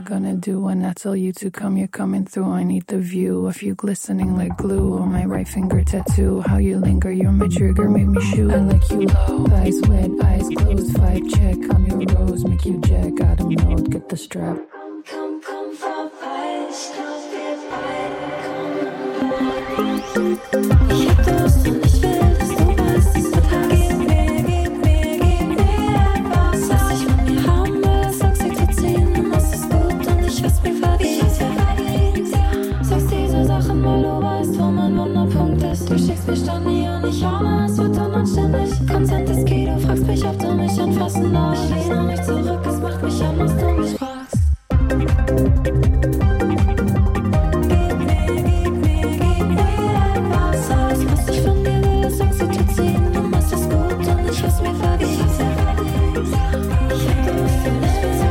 gonna do when I tell you to come? You're coming through. I need the view of you glistening like glue on my right finger tattoo. How you linger, you're my trigger, make me shoot. I like you low, eyes wet, eyes closed, vibe check. I'm your rose, make you jack out of mode. Get the strap. Come vorbei, ich glaub wir beide kommen. Ich hab Durst und ich will, dass du weißt, dass du kannst. Du schickst mich dann nie und ich ahne, es wird dann anständig. Konsent ist key, du fragst mich, ob du mich anfassen darfst. Ich lehne mich zurück, es macht mich an, was du mich fragst. Gib mir etwas, alles, was ich von dir will, ist Oxytocin. Du machst es gut und ich lass mir vergehen. Ich hab Durst und ich will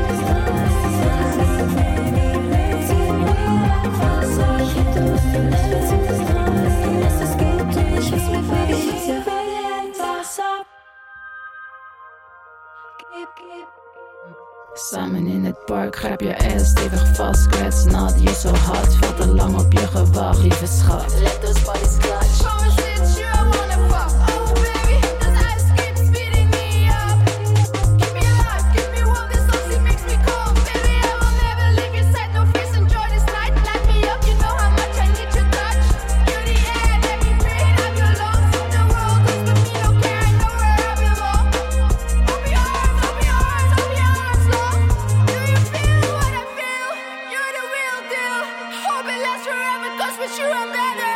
Samen in het park, grijp je ass stevig vast. Scratch not, you so hot. Veel te lang op je gewacht, lieve schat. Let those bodies clutch. Promise that you wanna fuck. Oh baby, this ice keeps speeding me up. Keep me alive, keep me warm, this oxy makes me cold. Baby, I will never leave your side, no face, enjoy this night. Light me up, you know how much I need your touch. You're the air, let me breathe, I'm your lungs. The world is with me, don't care, I know where I belong. Open your arms, open your arms, open your arms, love. Do you feel what I feel? You're the real deal. Hope it lasts forever, 'cause with you I'm better.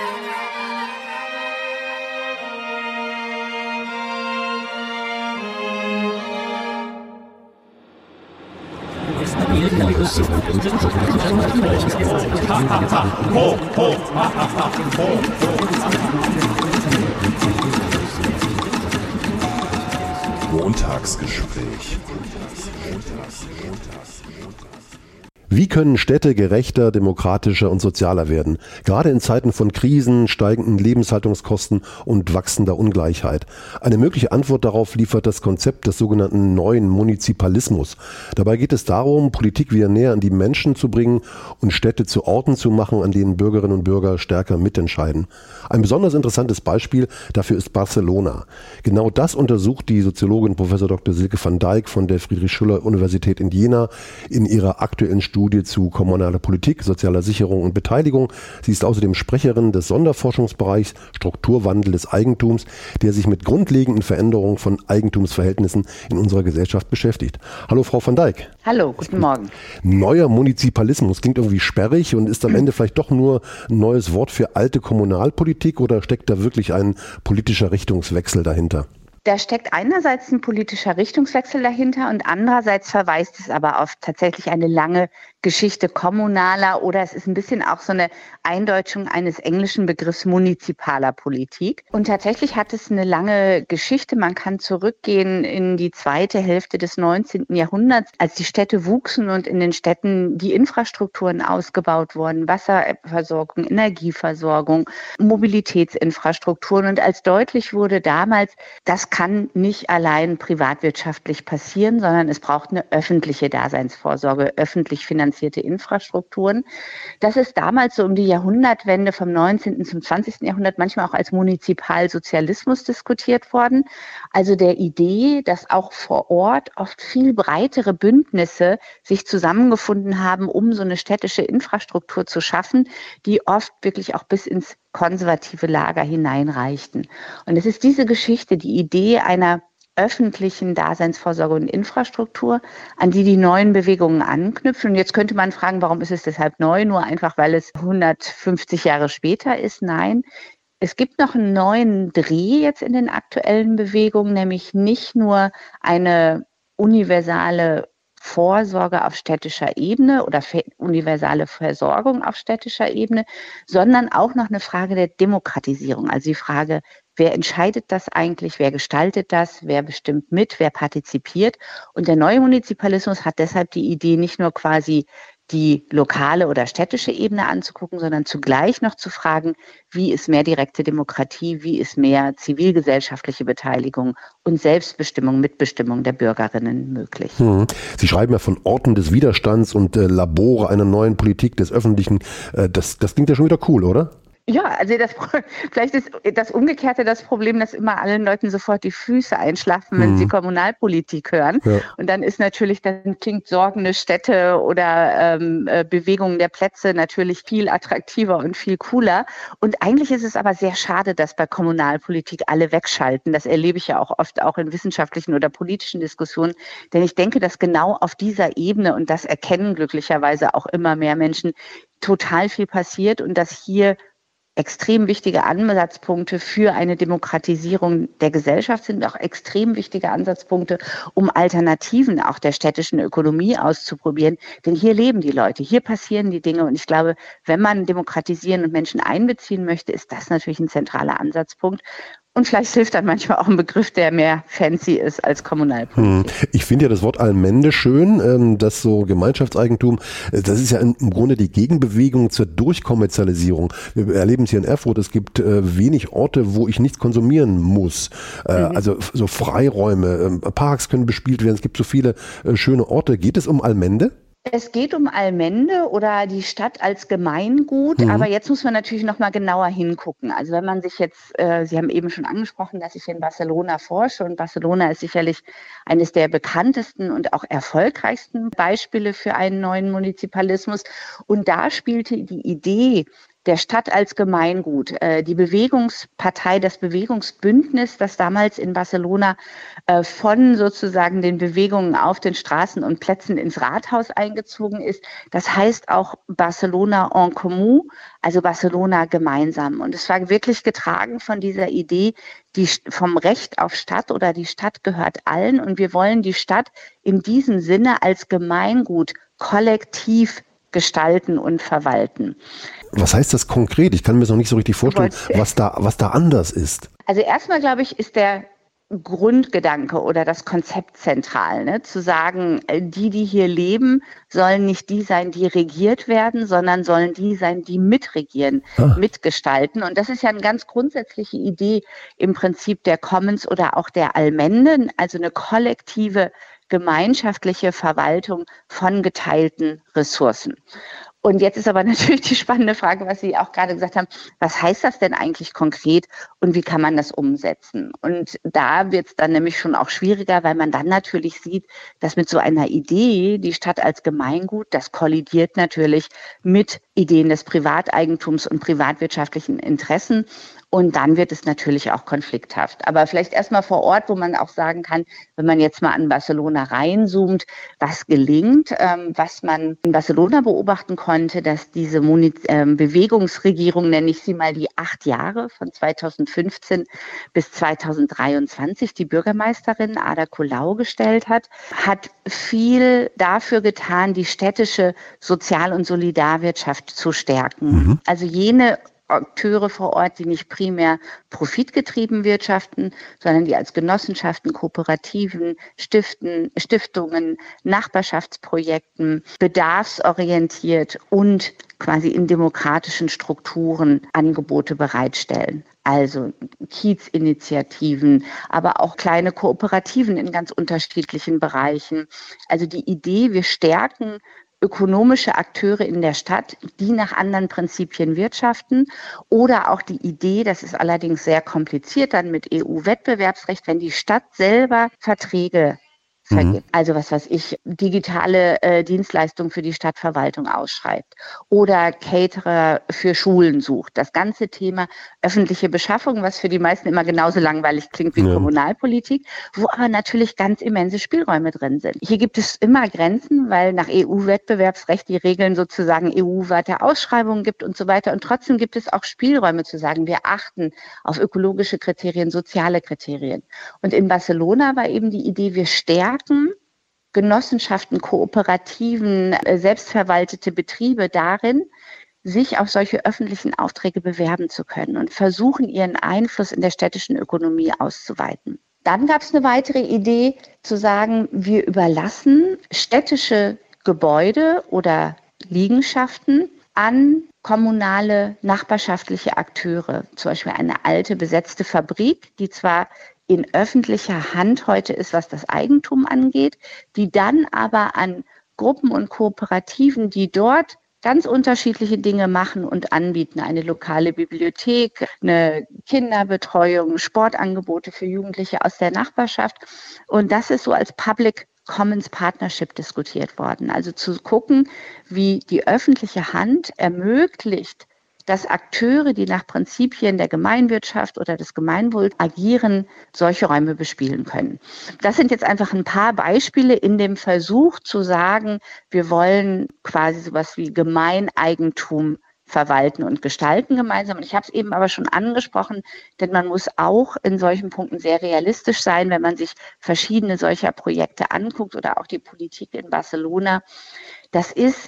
Montagsgespräch. Wie können Städte gerechter, demokratischer und sozialer werden? Gerade in Zeiten von Krisen, steigenden Lebenshaltungskosten und wachsender Ungleichheit. Eine mögliche Antwort darauf liefert das Konzept des sogenannten neuen Munizipalismus. Dabei geht es darum, Politik wieder näher an die Menschen zu bringen und Städte zu Orten zu machen, an denen Bürgerinnen und Bürger stärker mitentscheiden. Ein besonders interessantes Beispiel dafür ist Barcelona. Genau das untersucht die Soziologin Prof. Dr. Silke van Dijk von der Friedrich-Schiller-Universität in Jena in ihrer aktuellen Studie zu kommunaler Politik, sozialer Sicherung und Beteiligung. Sie ist außerdem Sprecherin des Sonderforschungsbereichs Strukturwandel des Eigentums, der sich mit grundlegenden Veränderungen von Eigentumsverhältnissen in unserer Gesellschaft beschäftigt. Hallo Frau van Dijk. Hallo, guten Morgen. Neuer Munizipalismus klingt irgendwie sperrig und ist am Ende vielleicht doch nur ein neues Wort für alte Kommunalpolitik oder steckt da wirklich ein politischer Richtungswechsel dahinter? Da steckt einerseits ein politischer Richtungswechsel dahinter und andererseits verweist es aber auf tatsächlich eine lange Geschichte kommunaler oder es ist ein bisschen auch so eine Eindeutschung eines englischen Begriffs municipaler Politik. Und tatsächlich hat es eine lange Geschichte. Man kann zurückgehen in die zweite Hälfte des 19. Jahrhunderts, als die Städte wuchsen und in den Städten die Infrastrukturen ausgebaut wurden, Wasserversorgung, Energieversorgung, Mobilitätsinfrastrukturen. Und als deutlich wurde damals, das kann nicht allein privatwirtschaftlich passieren, sondern es braucht eine öffentliche Daseinsvorsorge, öffentlich finanzierte Infrastrukturen. Das ist damals so um die Jahrhundertwende vom 19. zum 20. Jahrhundert manchmal auch als Munizipalsozialismus diskutiert worden. Also der Idee, dass auch vor Ort oft viel breitere Bündnisse sich zusammengefunden haben, um so eine städtische Infrastruktur zu schaffen, die oft wirklich auch bis ins konservative Lager hineinreichten. Und es ist diese Geschichte, die Idee einer öffentlichen Daseinsvorsorge und Infrastruktur, an die die neuen Bewegungen anknüpfen. Und jetzt könnte man fragen, warum ist es deshalb neu? Nur einfach, weil es 150 Jahre später ist? Nein. Es gibt noch einen neuen Dreh jetzt in den aktuellen Bewegungen, nämlich nicht nur eine universale Vorsorge auf städtischer Ebene oder universale Versorgung auf städtischer Ebene, sondern auch noch eine Frage der Demokratisierung. Also die Frage, wer entscheidet das eigentlich, wer gestaltet das, wer bestimmt mit, wer partizipiert. Und der neue Munizipalismus hat deshalb die Idee, nicht nur quasi die lokale oder städtische Ebene anzugucken, sondern zugleich noch zu fragen, wie ist mehr direkte Demokratie, wie ist mehr zivilgesellschaftliche Beteiligung und Selbstbestimmung, Mitbestimmung der Bürgerinnen möglich. Sie schreiben ja von Orten des Widerstands und Labore einer neuen Politik des Öffentlichen. Das klingt ja schon wieder cool, oder? Ja, also vielleicht ist das Umgekehrte das Problem, dass immer allen Leuten sofort die Füße einschlafen, wenn sie Kommunalpolitik hören. Ja. Und dann klingt sorgende Städte oder Bewegungen der Plätze natürlich viel attraktiver und viel cooler. Und eigentlich ist es aber sehr schade, dass bei Kommunalpolitik alle wegschalten. Das erlebe ich ja auch oft auch in wissenschaftlichen oder politischen Diskussionen. Denn ich denke, dass genau auf dieser Ebene, und das erkennen glücklicherweise auch immer mehr Menschen, total viel passiert und dass hier extrem wichtige Ansatzpunkte für eine Demokratisierung der Gesellschaft sind, auch extrem wichtige Ansatzpunkte, um Alternativen auch der städtischen Ökonomie auszuprobieren. Denn hier leben die Leute, hier passieren die Dinge. Und ich glaube, wenn man demokratisieren und Menschen einbeziehen möchte, ist das natürlich ein zentraler Ansatzpunkt. Und vielleicht hilft dann manchmal auch ein Begriff, der mehr fancy ist als Kommunalpolitik. Ich finde ja das Wort Allmende schön, das so Gemeinschaftseigentum, das ist ja im Grunde die Gegenbewegung zur Durchkommerzialisierung. Wir erleben es hier in Erfurt, es gibt wenig Orte, wo ich nichts konsumieren muss. Also so Freiräume, Parks können bespielt werden, es gibt so viele schöne Orte. Geht es um Allmende? Es geht um Allmende oder die Stadt als Gemeingut, aber jetzt muss man natürlich noch mal genauer hingucken. Also wenn man sich jetzt, Sie haben eben schon angesprochen, dass ich in Barcelona forsche und Barcelona ist sicherlich eines der bekanntesten und auch erfolgreichsten Beispiele für einen neuen Munizipalismus. Und da spielte die Idee der Stadt als Gemeingut, die Bewegungspartei, das Bewegungsbündnis, das damals in Barcelona von sozusagen den Bewegungen auf den Straßen und Plätzen ins Rathaus eingezogen ist. Das heißt auch Barcelona en commun, also Barcelona gemeinsam. Und es war wirklich getragen von dieser Idee, vom Recht auf Stadt oder die Stadt gehört allen. Und wir wollen die Stadt in diesem Sinne als Gemeingut kollektiv gestalten und verwalten. Was heißt das konkret? Ich kann mir das noch nicht so richtig vorstellen, was da anders ist. Also erstmal, glaube ich, ist der Grundgedanke oder das Konzept zentral, ne? Zu sagen, die hier leben, sollen nicht die sein, die regiert werden, sondern sollen die sein, die mitregieren, mitgestalten. Und das ist ja eine ganz grundsätzliche Idee im Prinzip der Commons oder auch der Allmende, also eine kollektive gemeinschaftliche Verwaltung von geteilten Ressourcen. Und jetzt ist aber natürlich die spannende Frage, was Sie auch gerade gesagt haben, was heißt das denn eigentlich konkret und wie kann man das umsetzen? Und da wird es dann nämlich schon auch schwieriger, weil man dann natürlich sieht, dass mit so einer Idee, die Stadt als Gemeingut, das kollidiert natürlich mit Ideen des Privateigentums und privatwirtschaftlichen Interessen. Und dann wird es natürlich auch konflikthaft. Aber vielleicht erstmal vor Ort, wo man auch sagen kann, wenn man jetzt mal an Barcelona reinzoomt, was gelingt, was man in Barcelona beobachten konnte, dass diese Bewegungsregierung, nenne ich sie mal, die 8 Jahre von 2015 bis 2023 die Bürgermeisterin Ada Colau gestellt hat viel dafür getan, die städtische Sozial- und Solidarwirtschaft zu stärken. Also jene Akteure vor Ort, die nicht primär profitgetrieben wirtschaften, sondern die als Genossenschaften, Kooperativen, Stiftungen, Nachbarschaftsprojekten, bedarfsorientiert und quasi in demokratischen Strukturen Angebote bereitstellen. Also Kiezinitiativen, aber auch kleine Kooperativen in ganz unterschiedlichen Bereichen. Also die Idee, wir stärken ökonomische Akteure in der Stadt, die nach anderen Prinzipien wirtschaften, oder auch die Idee, das ist allerdings sehr kompliziert dann mit EU-Wettbewerbsrecht, wenn die Stadt selber Verträge vergibt. Also was weiß ich, digitale Dienstleistungen für die Stadtverwaltung ausschreibt oder Caterer für Schulen sucht. Das ganze Thema öffentliche Beschaffung, was für die meisten immer genauso langweilig klingt wie Kommunalpolitik, wo aber natürlich ganz immense Spielräume drin sind. Hier gibt es immer Grenzen, weil nach EU-Wettbewerbsrecht die Regeln sozusagen EU-weite Ausschreibungen gibt und so weiter. Und trotzdem gibt es auch Spielräume zu sagen, wir achten auf ökologische Kriterien, soziale Kriterien. Und in Barcelona war eben die Idee, wir stärken Genossenschaften, Kooperativen, selbstverwaltete Betriebe darin, sich auf solche öffentlichen Aufträge bewerben zu können und versuchen, ihren Einfluss in der städtischen Ökonomie auszuweiten. Dann gab es eine weitere Idee, zu sagen, wir überlassen städtische Gebäude oder Liegenschaften an kommunale, nachbarschaftliche Akteure. Zum Beispiel eine alte, besetzte Fabrik, die zwar in öffentlicher Hand heute ist, was das Eigentum angeht, die dann aber an Gruppen und Kooperativen, die dort ganz unterschiedliche Dinge machen und anbieten. Eine lokale Bibliothek, eine Kinderbetreuung, Sportangebote für Jugendliche aus der Nachbarschaft. Und das ist so als Public Commons Partnership diskutiert worden. Also zu gucken, wie die öffentliche Hand ermöglicht, dass Akteure, die nach Prinzipien der Gemeinwirtschaft oder des Gemeinwohls agieren, solche Räume bespielen können. Das sind jetzt einfach ein paar Beispiele in dem Versuch zu sagen, wir wollen quasi sowas wie Gemeineigentum verwalten und gestalten gemeinsam. Und ich habe es eben aber schon angesprochen, denn man muss auch in solchen Punkten sehr realistisch sein, wenn man sich verschiedene solcher Projekte anguckt oder auch die Politik in Barcelona. Das ist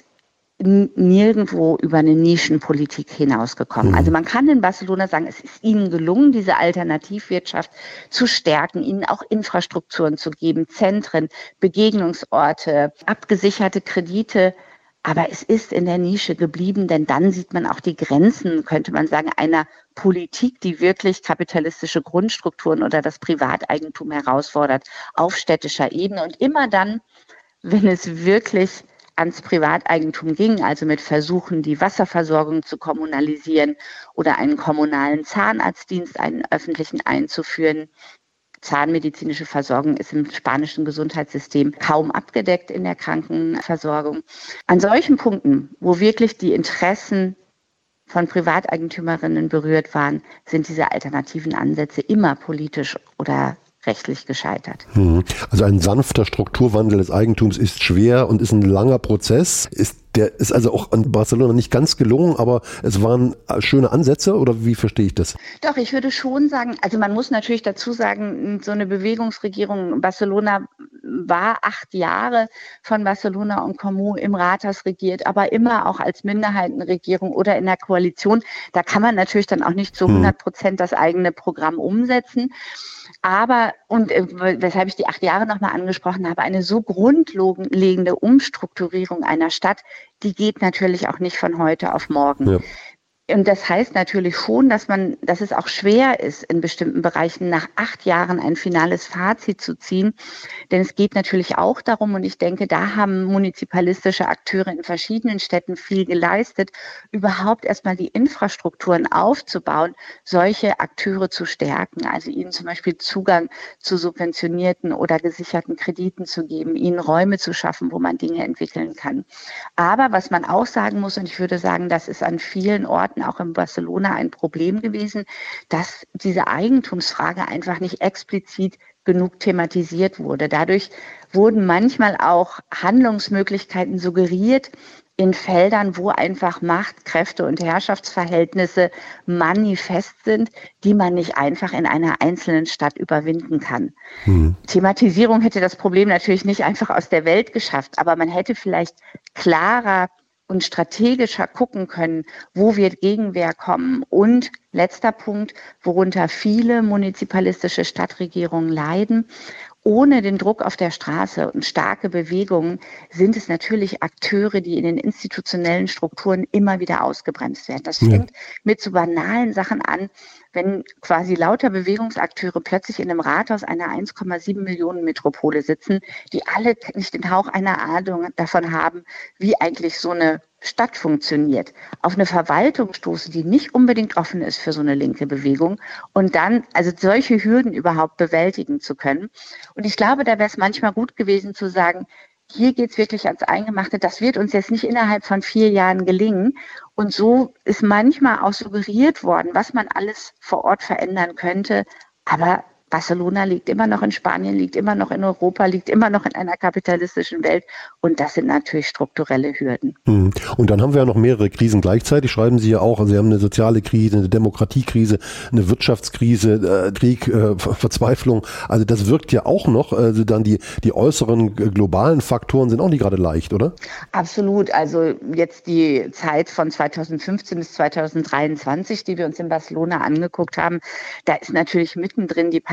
nirgendwo über eine Nischenpolitik hinausgekommen. Also man kann in Barcelona sagen, es ist ihnen gelungen, diese Alternativwirtschaft zu stärken, ihnen auch Infrastrukturen zu geben, Zentren, Begegnungsorte, abgesicherte Kredite. Aber es ist in der Nische geblieben, denn dann sieht man auch die Grenzen, könnte man sagen, einer Politik, die wirklich kapitalistische Grundstrukturen oder das Privateigentum herausfordert auf städtischer Ebene. Und immer dann, wenn es wirklich ans Privateigentum ging, also mit Versuchen, die Wasserversorgung zu kommunalisieren oder einen kommunalen Zahnarztdienst, einen öffentlichen einzuführen. Zahnmedizinische Versorgung ist im spanischen Gesundheitssystem kaum abgedeckt in der Krankenversorgung. An solchen Punkten, wo wirklich die Interessen von Privateigentümerinnen berührt waren, sind diese alternativen Ansätze immer politisch oder rechtlich gescheitert. Also ein sanfter Strukturwandel des Eigentums ist schwer und ist ein langer Prozess. Der ist also auch in Barcelona nicht ganz gelungen, aber es waren schöne Ansätze, oder wie verstehe ich das? Doch, ich würde schon sagen, also man muss natürlich dazu sagen, so eine Bewegungsregierung, Barcelona war 8 Jahre von Barcelona und Comú im Rathaus regiert, aber immer auch als Minderheitenregierung oder in der Koalition. Da kann man natürlich dann auch nicht zu 100% das eigene Programm umsetzen. Aber, und weshalb ich die 8 Jahre nochmal angesprochen habe, eine so grundlegende Umstrukturierung einer Stadt, die geht natürlich auch nicht von heute auf morgen. Ja. Und das heißt natürlich schon, dass es auch schwer ist, in bestimmten Bereichen nach 8 Jahren ein finales Fazit zu ziehen. Denn es geht natürlich auch darum, und ich denke, da haben munizipalistische Akteure in verschiedenen Städten viel geleistet, überhaupt erstmal die Infrastrukturen aufzubauen, solche Akteure zu stärken, also ihnen zum Beispiel Zugang zu subventionierten oder gesicherten Krediten zu geben, ihnen Räume zu schaffen, wo man Dinge entwickeln kann. Aber was man auch sagen muss, und ich würde sagen, das ist an vielen Orten auch in Barcelona ein Problem gewesen, dass diese Eigentumsfrage einfach nicht explizit genug thematisiert wurde. Dadurch wurden manchmal auch Handlungsmöglichkeiten suggeriert in Feldern, wo einfach Macht, Kräfte und Herrschaftsverhältnisse manifest sind, die man nicht einfach in einer einzelnen Stadt überwinden kann. Thematisierung hätte das Problem natürlich nicht einfach aus der Welt geschafft, aber man hätte vielleicht klarer und strategischer gucken können, wo wir Gegenwehr kommen. Und letzter Punkt, worunter viele munizipalistische Stadtregierungen leiden. Ohne den Druck auf der Straße und starke Bewegungen sind es natürlich Akteure, die in den institutionellen Strukturen immer wieder ausgebremst werden. Das fängt mit so banalen Sachen an, wenn quasi lauter Bewegungsakteure plötzlich in einem Rathaus einer 1,7 Millionen Metropole sitzen, die alle nicht den Hauch einer Ahnung davon haben, wie eigentlich so eine Stadt funktioniert, auf eine Verwaltung stoßen, die nicht unbedingt offen ist für so eine linke Bewegung und dann also solche Hürden überhaupt bewältigen zu können. Und ich glaube, da wäre es manchmal gut gewesen zu sagen, hier geht es wirklich ans Eingemachte, das wird uns jetzt nicht innerhalb von 4 Jahren gelingen. Und so ist manchmal auch suggeriert worden, was man alles vor Ort verändern könnte, aber Barcelona liegt immer noch in Spanien, liegt immer noch in Europa, liegt immer noch in einer kapitalistischen Welt. Und das sind natürlich strukturelle Hürden. Und dann haben wir ja noch mehrere Krisen gleichzeitig, schreiben Sie ja auch. Also Sie haben eine soziale Krise, eine Demokratiekrise, eine Wirtschaftskrise, Krieg, Verzweiflung. Also das wirkt ja auch noch. Also dann die äußeren globalen Faktoren sind auch nicht gerade leicht, oder? Absolut. Also jetzt die Zeit von 2015 bis 2023, die wir uns in Barcelona angeguckt haben, da ist natürlich mittendrin die Pandemie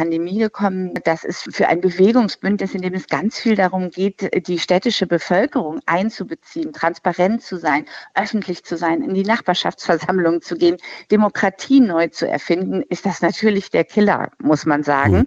Pandemie gekommen. Das ist für ein Bewegungsbündnis, in dem es ganz viel darum geht, die städtische Bevölkerung einzubeziehen, transparent zu sein, öffentlich zu sein, in die Nachbarschaftsversammlungen zu gehen, Demokratie neu zu erfinden, ist das natürlich der Killer, muss man sagen.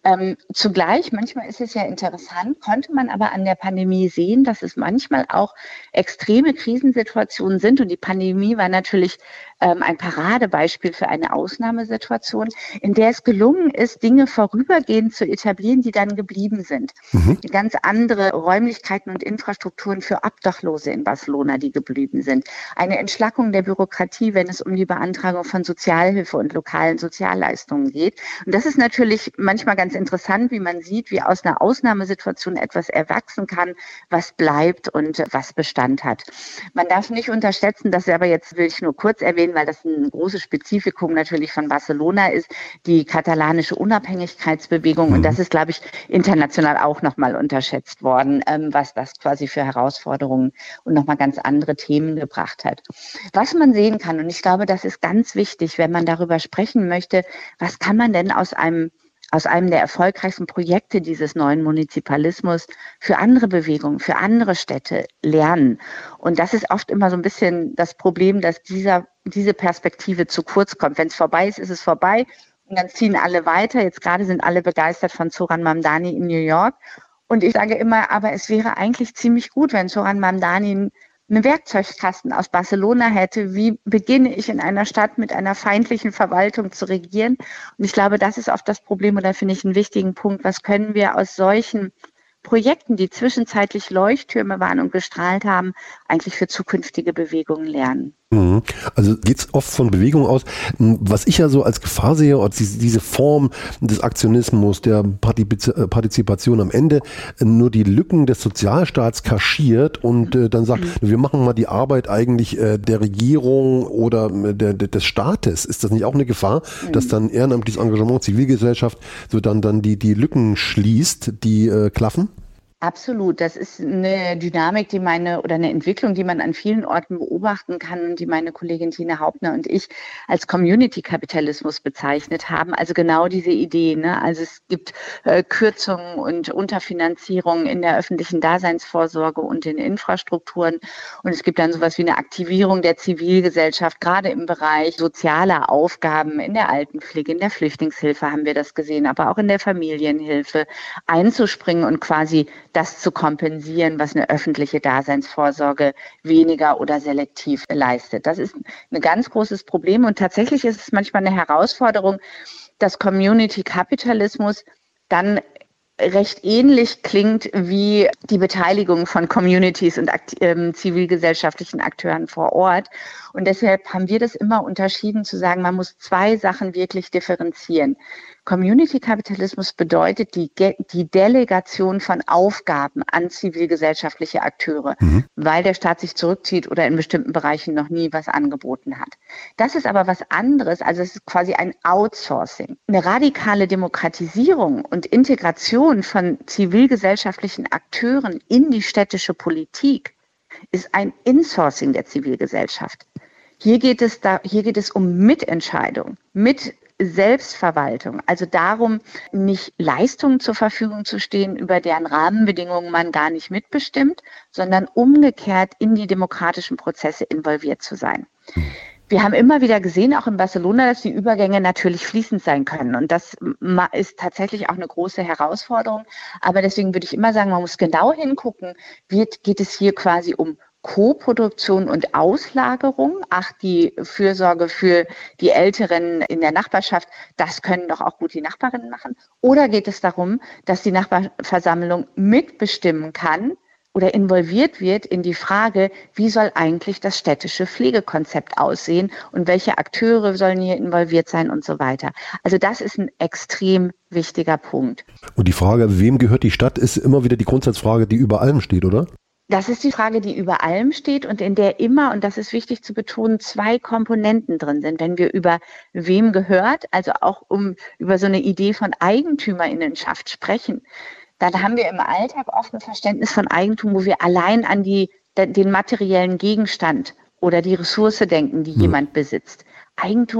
Zugleich, manchmal ist es ja interessant, konnte man aber an der Pandemie sehen, dass es manchmal auch extreme Krisensituationen sind. Und die Pandemie war natürlich ein Paradebeispiel für eine Ausnahmesituation, in der es gelungen ist, Dinge vorübergehend zu etablieren, die dann geblieben sind. Ganz andere Räumlichkeiten und Infrastrukturen für Obdachlose in Barcelona, die geblieben sind. Eine Entschlackung der Bürokratie, wenn es um die Beantragung von Sozialhilfe und lokalen Sozialleistungen geht. Und das ist natürlich manchmal ganz interessant, wie man sieht, wie aus einer Ausnahmesituation etwas erwachsen kann, was bleibt und was Bestand hat. Man darf nicht unterschätzen, das aber jetzt will ich nur kurz erwähnen, weil das ein großes Spezifikum natürlich von Barcelona ist, die katalanische Unabhängigkeitsbewegung. Und das ist, glaube ich, international auch nochmal unterschätzt worden, was das quasi für Herausforderungen und nochmal ganz andere Themen gebracht hat. Was man sehen kann, und ich glaube, das ist ganz wichtig, wenn man darüber sprechen möchte, was kann man denn aus einem der erfolgreichsten Projekte dieses neuen Munizipalismus für andere Bewegungen, für andere Städte lernen. Und das ist oft immer so ein bisschen das Problem, dass diese Perspektive zu kurz kommt. Wenn es vorbei ist, ist es vorbei und dann ziehen alle weiter. Jetzt gerade sind alle begeistert von Zoran Mamdani in New York. Und ich sage immer, aber es wäre eigentlich ziemlich gut, wenn Zoran Mamdani einen Werkzeugkasten aus Barcelona hätte. Wie beginne ich in einer Stadt mit einer feindlichen Verwaltung zu regieren? Und ich glaube, das ist oft das Problem oder finde ich einen wichtigen Punkt. Was können wir aus solchen Projekten, die zwischenzeitlich Leuchttürme waren und gestrahlt haben, eigentlich für zukünftige Bewegungen lernen? Also geht es oft von Bewegung aus. Was ich ja so als Gefahr sehe, diese Form des Aktionismus, der Partizipation am Ende nur die Lücken des Sozialstaats kaschiert und dann sagt, wir machen mal die Arbeit eigentlich der Regierung oder des Staates. Ist das nicht auch eine Gefahr, dass dann ehrenamtliches Engagement, Zivilgesellschaft so dann die Lücken schließt, die klaffen? Absolut. Das ist eine Dynamik, oder eine Entwicklung, die man an vielen Orten beobachten kann und die meine Kollegin Tine Hauptner und ich als Community-Kapitalismus bezeichnet haben. Also genau diese Idee, ne? Also es gibt Kürzungen und Unterfinanzierungen in der öffentlichen Daseinsvorsorge und in Infrastrukturen. Und es gibt dann sowas wie eine Aktivierung der Zivilgesellschaft, gerade im Bereich sozialer Aufgaben, in der Altenpflege, in der Flüchtlingshilfe haben wir das gesehen, aber auch in der Familienhilfe einzuspringen und quasi das zu kompensieren, was eine öffentliche Daseinsvorsorge weniger oder selektiv leistet. Das ist ein ganz großes Problem und tatsächlich ist es manchmal eine Herausforderung, dass Community-Kapitalismus dann recht ähnlich klingt wie die Beteiligung von Communities und zivilgesellschaftlichen Akteuren vor Ort. Und deshalb haben wir das immer unterschieden zu sagen, man muss zwei Sachen wirklich differenzieren. Community-Kapitalismus bedeutet die Delegation von Aufgaben an zivilgesellschaftliche Akteure, weil der Staat sich zurückzieht oder in bestimmten Bereichen noch nie was angeboten hat. Das ist aber was anderes, also es ist quasi ein Outsourcing. Eine radikale Demokratisierung und Integration von zivilgesellschaftlichen Akteuren in die städtische Politik ist ein Insourcing der Zivilgesellschaft. Hier geht es um Mitentscheidung, mit Selbstverwaltung, also darum, nicht Leistungen zur Verfügung zu stehen, über deren Rahmenbedingungen man gar nicht mitbestimmt, sondern umgekehrt in die demokratischen Prozesse involviert zu sein. Wir haben immer wieder gesehen, auch in Barcelona, dass die Übergänge natürlich fließend sein können. Und das ist tatsächlich auch eine große Herausforderung. Aber deswegen würde ich immer sagen, man muss genau hingucken, geht es hier quasi um Co-Produktion und Auslagerung, die Fürsorge für die Älteren in der Nachbarschaft, das können doch auch gut die Nachbarinnen machen. Oder geht es darum, dass die Nachbarversammlung mitbestimmen kann oder involviert wird in die Frage, wie soll eigentlich das städtische Pflegekonzept aussehen und welche Akteure sollen hier involviert sein und so weiter. Also das ist ein extrem wichtiger Punkt. Und die Frage, wem gehört die Stadt, ist immer wieder die Grundsatzfrage, die über allem steht, oder? Das ist die Frage, die über allem steht und in der immer, und das ist wichtig zu betonen, zwei Komponenten drin sind. Wenn wir über wem gehört, also auch über so eine Idee von Eigentümerinnenschaft sprechen, dann haben wir im Alltag oft ein Verständnis von Eigentum, wo wir allein an den materiellen Gegenstand oder die Ressource denken, die jemand besitzt. Eigentum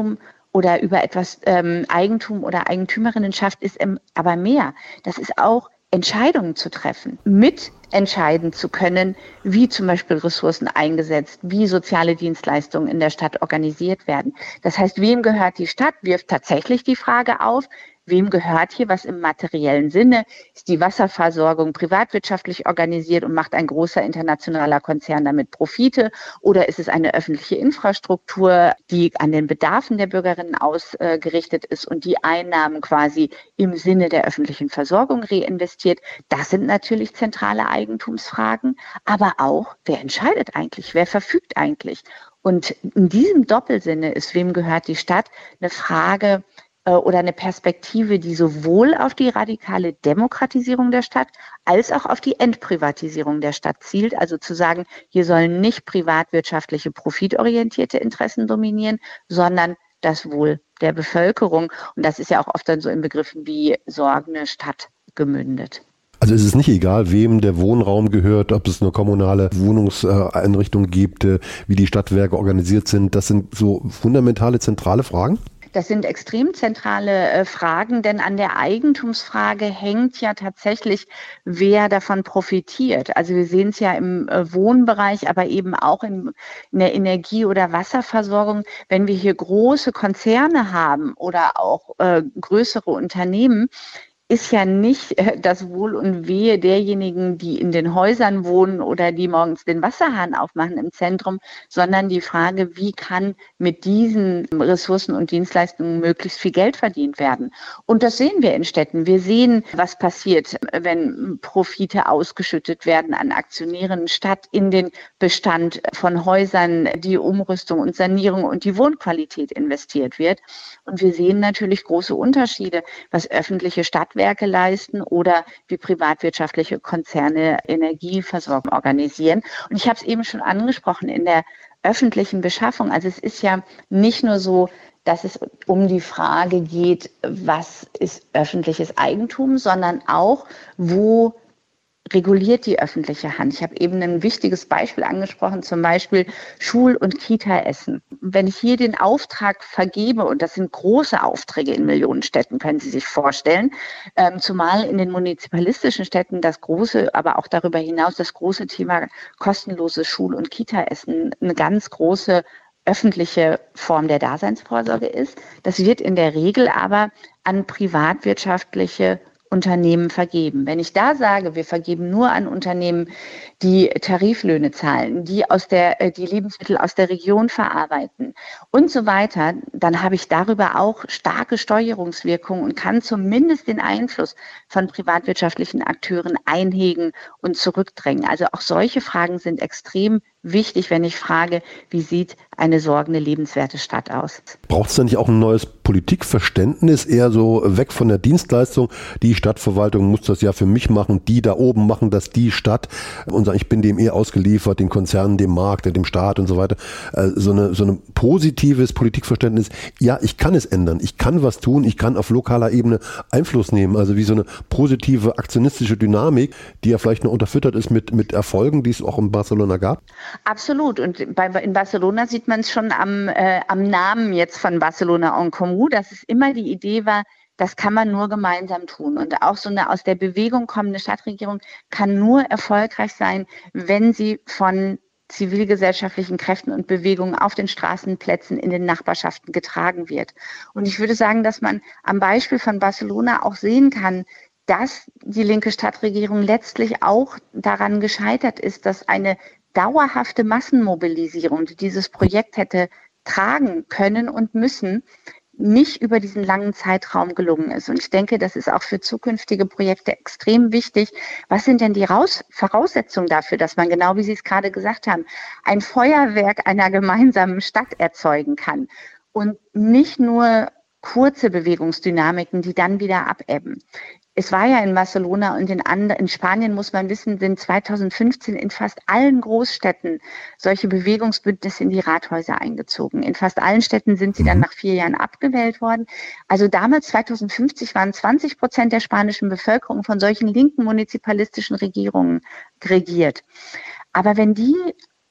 oder über etwas Eigentum oder Eigentümerinnenschaft ist aber mehr. Das ist auch Entscheidungen zu treffen, mitentscheiden zu können, wie zum Beispiel Ressourcen eingesetzt, wie soziale Dienstleistungen in der Stadt organisiert werden. Das heißt, wem gehört die Stadt, wirft tatsächlich die Frage auf, wem gehört hier was im materiellen Sinne? Ist die Wasserversorgung privatwirtschaftlich organisiert und macht ein großer internationaler Konzern damit Profite? Oder ist es eine öffentliche Infrastruktur, die an den Bedarfen der Bürgerinnen ausgerichtet ist und die Einnahmen quasi im Sinne der öffentlichen Versorgung reinvestiert? Das sind natürlich zentrale Eigentumsfragen. Aber auch, wer entscheidet eigentlich? Wer verfügt eigentlich? Und in diesem Doppelsinne ist, wem gehört die Stadt, eine Frage oder eine Perspektive, die sowohl auf die radikale Demokratisierung der Stadt als auch auf die Entprivatisierung der Stadt zielt. Also zu sagen, hier sollen nicht privatwirtschaftliche, profitorientierte Interessen dominieren, sondern das Wohl der Bevölkerung. Und das ist ja auch oft dann so in Begriffen wie sorgende Stadt gemündet. Also es ist nicht egal, wem der Wohnraum gehört, ob es eine kommunale Wohnungseinrichtung gibt, wie die Stadtwerke organisiert sind. Das sind so fundamentale, zentrale Fragen? Das sind extrem zentrale Fragen, denn an der Eigentumsfrage hängt ja tatsächlich, wer davon profitiert. Also wir sehen es ja im Wohnbereich, aber eben auch in der Energie- oder Wasserversorgung. Wenn wir hier große Konzerne haben oder auch größere Unternehmen, ist ja nicht das Wohl und Wehe derjenigen, die in den Häusern wohnen oder die morgens den Wasserhahn aufmachen im Zentrum, sondern die Frage, wie kann mit diesen Ressourcen und Dienstleistungen möglichst viel Geld verdient werden. Und das sehen wir in Städten. Wir sehen, was passiert, wenn Profite ausgeschüttet werden an Aktionären statt in den Bestand von Häusern, die Umrüstung und Sanierung und die Wohnqualität investiert wird. Und wir sehen natürlich große Unterschiede, was öffentliche Stadtwerke leisten oder wie privatwirtschaftliche Konzerne Energieversorgung organisieren. Und ich habe es eben schon angesprochen, in der öffentlichen Beschaffung. Also es ist ja nicht nur so, dass es um die Frage geht, was ist öffentliches Eigentum, sondern auch, wo reguliert die öffentliche Hand. Ich habe eben ein wichtiges Beispiel angesprochen, zum Beispiel Schul- und Kita-Essen. Wenn ich hier den Auftrag vergebe, und das sind große Aufträge in Millionenstädten, können Sie sich vorstellen, zumal in den munizipalistischen Städten das große, aber auch darüber hinaus das große Thema kostenloses Schul- und Kita-Essen eine ganz große öffentliche Form der Daseinsvorsorge ist. Das wird in der Regel aber an privatwirtschaftliche Unternehmen vergeben. Wenn ich da sage, wir vergeben nur an Unternehmen, die Tariflöhne zahlen, die Lebensmittel aus der Region verarbeiten und so weiter, dann habe ich darüber auch starke Steuerungswirkungen und kann zumindest den Einfluss von privatwirtschaftlichen Akteuren einhegen und zurückdrängen. Also auch solche Fragen sind extrem wichtig, wenn ich frage, wie sieht eine sorgende, lebenswerte Stadt aus? Braucht es da nicht auch ein neues Politikverständnis, eher so weg von der Dienstleistung? Die Stadtverwaltung muss das ja für mich machen, die da oben machen das die Stadt und sagen, ich bin dem ausgeliefert, den Konzernen, dem Markt, dem Staat und so weiter. So ein positives Politikverständnis, ja, ich kann es ändern, ich kann was tun, ich kann auf lokaler Ebene Einfluss nehmen, also wie so eine positive aktionistische Dynamik, die ja vielleicht noch unterfüttert ist mit Erfolgen, die es auch in Barcelona gab. Absolut. Und in Barcelona sieht man es schon am Namen jetzt von Barcelona en Comú, dass es immer die Idee war, das kann man nur gemeinsam tun. Und auch so eine aus der Bewegung kommende Stadtregierung kann nur erfolgreich sein, wenn sie von zivilgesellschaftlichen Kräften und Bewegungen auf den Straßenplätzen in den Nachbarschaften getragen wird. Und ich würde sagen, dass man am Beispiel von Barcelona auch sehen kann, dass die linke Stadtregierung letztlich auch daran gescheitert ist, dass eine dauerhafte Massenmobilisierung, die dieses Projekt hätte tragen können und müssen, nicht über diesen langen Zeitraum gelungen ist. Und ich denke, das ist auch für zukünftige Projekte extrem wichtig. Was sind denn die Voraussetzungen dafür, dass man, genau wie Sie es gerade gesagt haben, ein Feuerwerk einer gemeinsamen Stadt erzeugen kann und nicht nur kurze Bewegungsdynamiken, die dann wieder abebben? Es war ja in Barcelona und in Spanien, muss man wissen, sind 2015 in fast allen Großstädten solche Bewegungsbündnisse in die Rathäuser eingezogen. In fast allen Städten sind sie dann nach 4 Jahren abgewählt worden. Also damals, 2050, waren 20% der spanischen Bevölkerung von solchen linken munizipalistischen Regierungen regiert. Aber wenn die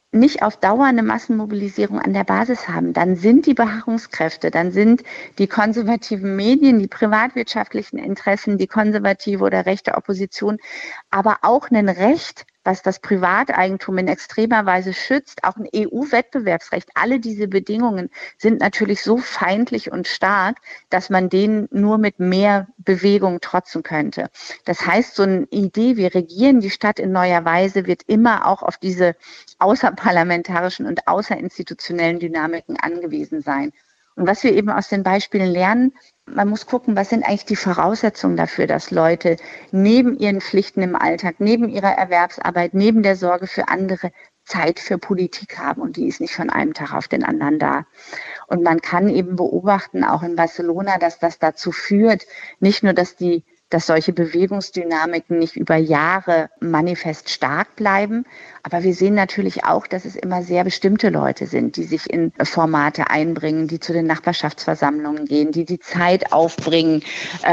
nicht auf Dauer eine Massenmobilisierung an der Basis haben, dann sind die Beharrungskräfte, dann sind die konservativen Medien, die privatwirtschaftlichen Interessen, die konservative oder rechte Opposition, aber auch ein Recht, was das Privateigentum in extremer Weise schützt, auch ein EU-Wettbewerbsrecht. Alle diese Bedingungen sind natürlich so feindlich und stark, dass man denen nur mit mehr Bewegung trotzen könnte. Das heißt, so eine Idee, wir regieren die Stadt in neuer Weise, wird immer auch auf diese außerparlamentarischen und außerinstitutionellen Dynamiken angewiesen sein. Und was wir eben aus den Beispielen lernen, man muss gucken, was sind eigentlich die Voraussetzungen dafür, dass Leute neben ihren Pflichten im Alltag, neben ihrer Erwerbsarbeit, neben der Sorge für andere Zeit für Politik haben. Und die ist nicht von einem Tag auf den anderen da. Und man kann eben beobachten, auch in Barcelona, dass das dazu führt, nicht nur, dass solche Bewegungsdynamiken nicht über Jahre manifest stark bleiben. Aber wir sehen natürlich auch, dass es immer sehr bestimmte Leute sind, die sich in Formate einbringen, die zu den Nachbarschaftsversammlungen gehen, die Zeit aufbringen,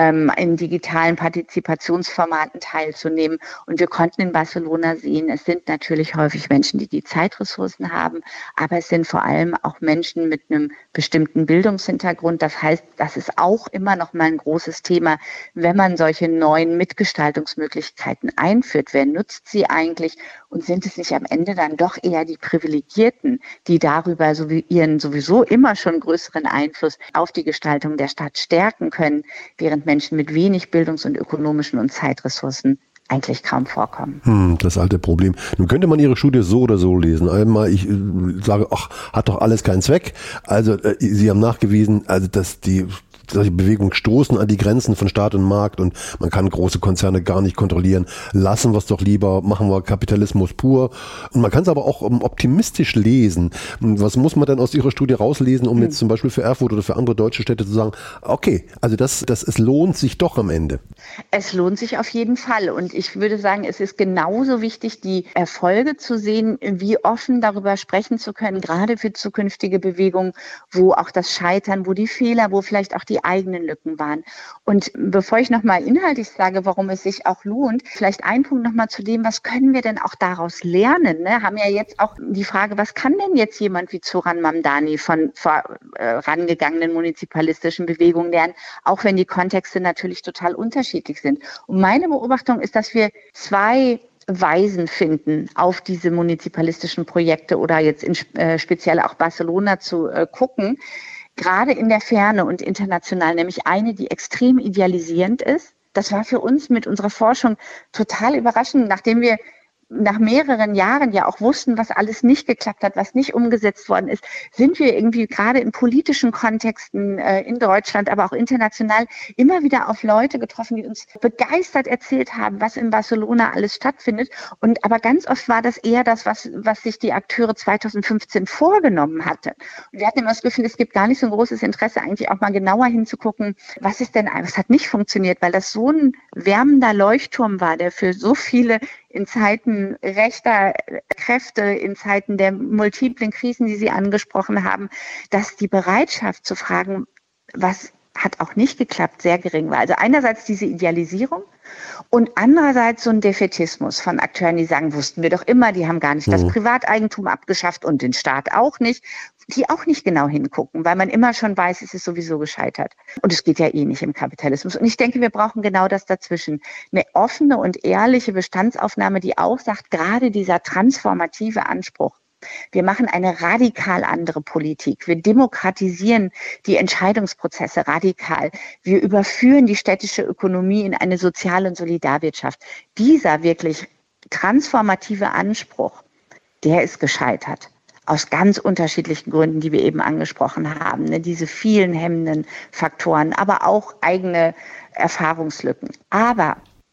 in digitalen Partizipationsformaten teilzunehmen. Und wir konnten in Barcelona sehen, es sind natürlich häufig Menschen, die Zeitressourcen haben, aber es sind vor allem auch Menschen mit einem bestimmten Bildungshintergrund. Das heißt, das ist auch immer noch mal ein großes Thema, wenn man solche neuen Mitgestaltungsmöglichkeiten einführt. Wer nutzt sie eigentlich? Und sind es nicht am Ende dann doch eher die Privilegierten, die darüber ihren sowieso immer schon größeren Einfluss auf die Gestaltung der Stadt stärken können, während Menschen mit wenig Bildungs- und ökonomischen und Zeitressourcen eigentlich kaum vorkommen. Das alte Problem. Nun könnte man Ihre Studie so oder so lesen. Einmal, ich sage, hat doch alles keinen Zweck. Also Sie haben nachgewiesen, also dass solche Bewegungen stoßen an die Grenzen von Staat und Markt und man kann große Konzerne gar nicht kontrollieren. Lassen wir es doch lieber, machen wir Kapitalismus pur. Und man kann es aber auch optimistisch lesen. Was muss man denn aus Ihrer Studie rauslesen, um jetzt zum Beispiel für Erfurt oder für andere deutsche Städte zu sagen, okay, also es lohnt sich doch am Ende? Es lohnt sich auf jeden Fall. Und ich würde sagen, es ist genauso wichtig, die Erfolge zu sehen, wie offen darüber sprechen zu können, gerade für zukünftige Bewegungen, wo auch das Scheitern, wo die Fehler, wo vielleicht auch die eigenen Lücken waren. Und bevor ich nochmal inhaltlich sage, warum es sich auch lohnt, vielleicht ein Punkt nochmal zu dem, was können wir denn auch daraus lernen? Ne? Haben ja jetzt auch die Frage, was kann denn jetzt jemand wie Zoran Mamdani von vorangegangenen munizipalistischen Bewegungen lernen, auch wenn die Kontexte natürlich total unterschiedlich sind. Und meine Beobachtung ist, dass wir zwei Weisen finden, auf diese munizipalistischen Projekte oder jetzt speziell auch Barcelona zu gucken, gerade in der Ferne und international, nämlich eine, die extrem idealisierend ist. Das war für uns mit unserer Forschung total überraschend, nachdem wir nach mehreren Jahren ja auch wussten, was alles nicht geklappt hat, was nicht umgesetzt worden ist, sind wir irgendwie gerade in politischen Kontexten in Deutschland, aber auch international immer wieder auf Leute getroffen, die uns begeistert erzählt haben, was in Barcelona alles stattfindet. Und aber ganz oft war das eher das, was sich die Akteure 2015 vorgenommen hatten. Und wir hatten immer das Gefühl, es gibt gar nicht so ein großes Interesse, eigentlich auch mal genauer hinzugucken, was hat nicht funktioniert, weil das so ein wärmender Leuchtturm war, der für so viele in Zeiten rechter Kräfte, in Zeiten der multiplen Krisen, die Sie angesprochen haben, dass die Bereitschaft zu fragen, was hat auch nicht geklappt, sehr gering war. Also einerseits diese Idealisierung und andererseits so ein Defätismus von Akteuren, die sagen, wussten wir doch immer, die haben gar nicht das Privateigentum abgeschafft und den Staat auch nicht, die auch nicht genau hingucken, weil man immer schon weiß, es ist sowieso gescheitert. Und es geht ja eh nicht im Kapitalismus. Und ich denke, wir brauchen genau das dazwischen. Eine offene und ehrliche Bestandsaufnahme, die auch sagt, gerade dieser transformative Anspruch, wir machen eine radikal andere Politik. Wir demokratisieren die Entscheidungsprozesse radikal. Wir überführen die städtische Ökonomie in eine Sozial- und Solidarwirtschaft. Dieser wirklich transformative Anspruch, der ist gescheitert. Aus ganz unterschiedlichen Gründen, die wir eben angesprochen haben. Ne? Diese vielen hemmenden Faktoren, aber auch eigene Erfahrungslücken. Aber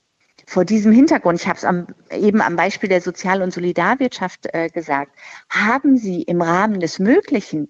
vor diesem Hintergrund, ich habe es eben am Beispiel der Sozial- und Solidarwirtschaft gesagt, haben Sie im Rahmen des Möglichen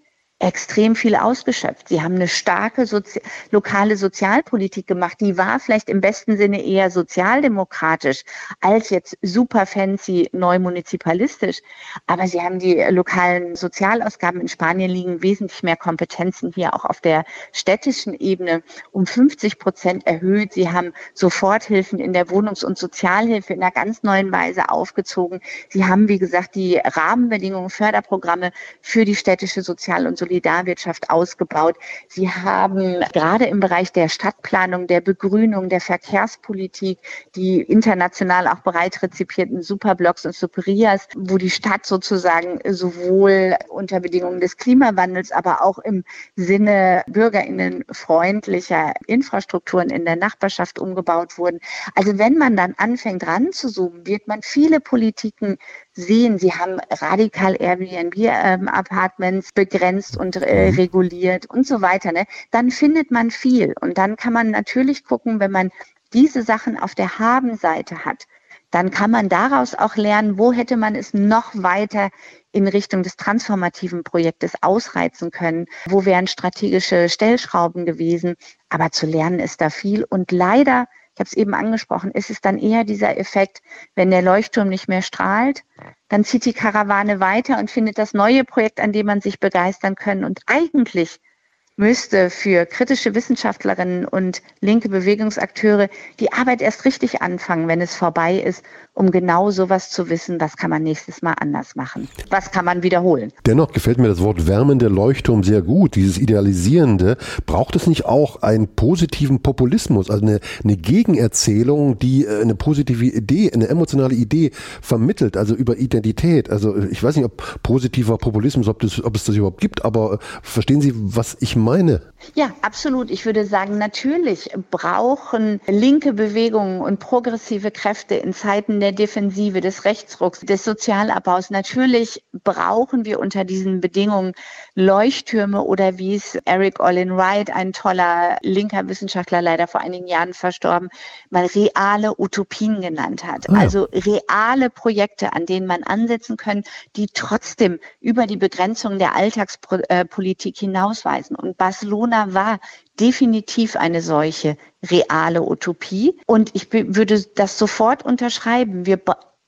extrem viel ausgeschöpft. Sie haben eine starke lokale Sozialpolitik gemacht. Die war vielleicht im besten Sinne eher sozialdemokratisch als jetzt super fancy neu munizipalistisch. Aber sie haben die lokalen Sozialausgaben, in Spanien liegen wesentlich mehr Kompetenzen hier auch auf der städtischen Ebene, um 50% erhöht. Sie haben Soforthilfen in der Wohnungs- und Sozialhilfe in einer ganz neuen Weise aufgezogen. Sie haben, wie gesagt, die Rahmenbedingungen, Förderprogramme für die städtische Sozial- und Solidarwirtschaft ausgebaut. Sie haben gerade im Bereich der Stadtplanung, der Begrünung, der Verkehrspolitik, die international auch breit rezipierten Superblocks und Superias, wo die Stadt sozusagen sowohl unter Bedingungen des Klimawandels, aber auch im Sinne bürgerinnenfreundlicher Infrastrukturen in der Nachbarschaft umgebaut wurden. Also wenn man dann anfängt ranzuzoomen, wird man viele Politiken sehen. Sie haben radikal Airbnb-Apartments begrenzt und reguliert und so weiter. Ne? Dann findet man viel. Und dann kann man natürlich gucken, wenn man diese Sachen auf der Habenseite hat, dann kann man daraus auch lernen, wo hätte man es noch weiter in Richtung des transformativen Projektes ausreizen können, wo wären strategische Stellschrauben gewesen. Aber zu lernen ist da viel. Und leider, ich habe es eben angesprochen, ist es dann eher dieser Effekt, wenn der Leuchtturm nicht mehr strahlt, dann zieht die Karawane weiter und findet das neue Projekt, an dem man sich begeistern kann. Und eigentlich müsste für kritische Wissenschaftlerinnen und linke Bewegungsakteure die Arbeit erst richtig anfangen, wenn es vorbei ist, um genau sowas zu wissen, was kann man nächstes Mal anders machen, was kann man wiederholen. Dennoch gefällt mir das Wort wärmender Leuchtturm sehr gut, dieses Idealisierende. Braucht es nicht auch einen positiven Populismus, also eine Gegenerzählung, die eine positive Idee, eine emotionale Idee vermittelt, also über Identität? Also ich weiß nicht, ob positiver Populismus, ob es das überhaupt gibt, aber verstehen Sie, was ich meine? Ja, absolut. Ich würde sagen, natürlich brauchen linke Bewegungen und progressive Kräfte in Zeiten der Defensive, des Rechtsrucks, des Sozialabbaus. Natürlich brauchen wir unter diesen Bedingungen Leuchttürme oder wie es Eric Olin Wright, ein toller linker Wissenschaftler, leider vor einigen Jahren verstorben, mal reale Utopien genannt hat. Ja. Also reale Projekte, an denen man ansetzen kann, die trotzdem über die Begrenzung der Alltagspolitik hinausweisen. Und Barcelona war definitiv eine solche reale Utopie. Und ich würde das sofort unterschreiben. Wir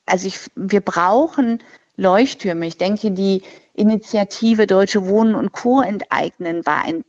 brauchen Leuchttürme. Ich denke, die Initiative Deutsche Wohnen und Co. enteignen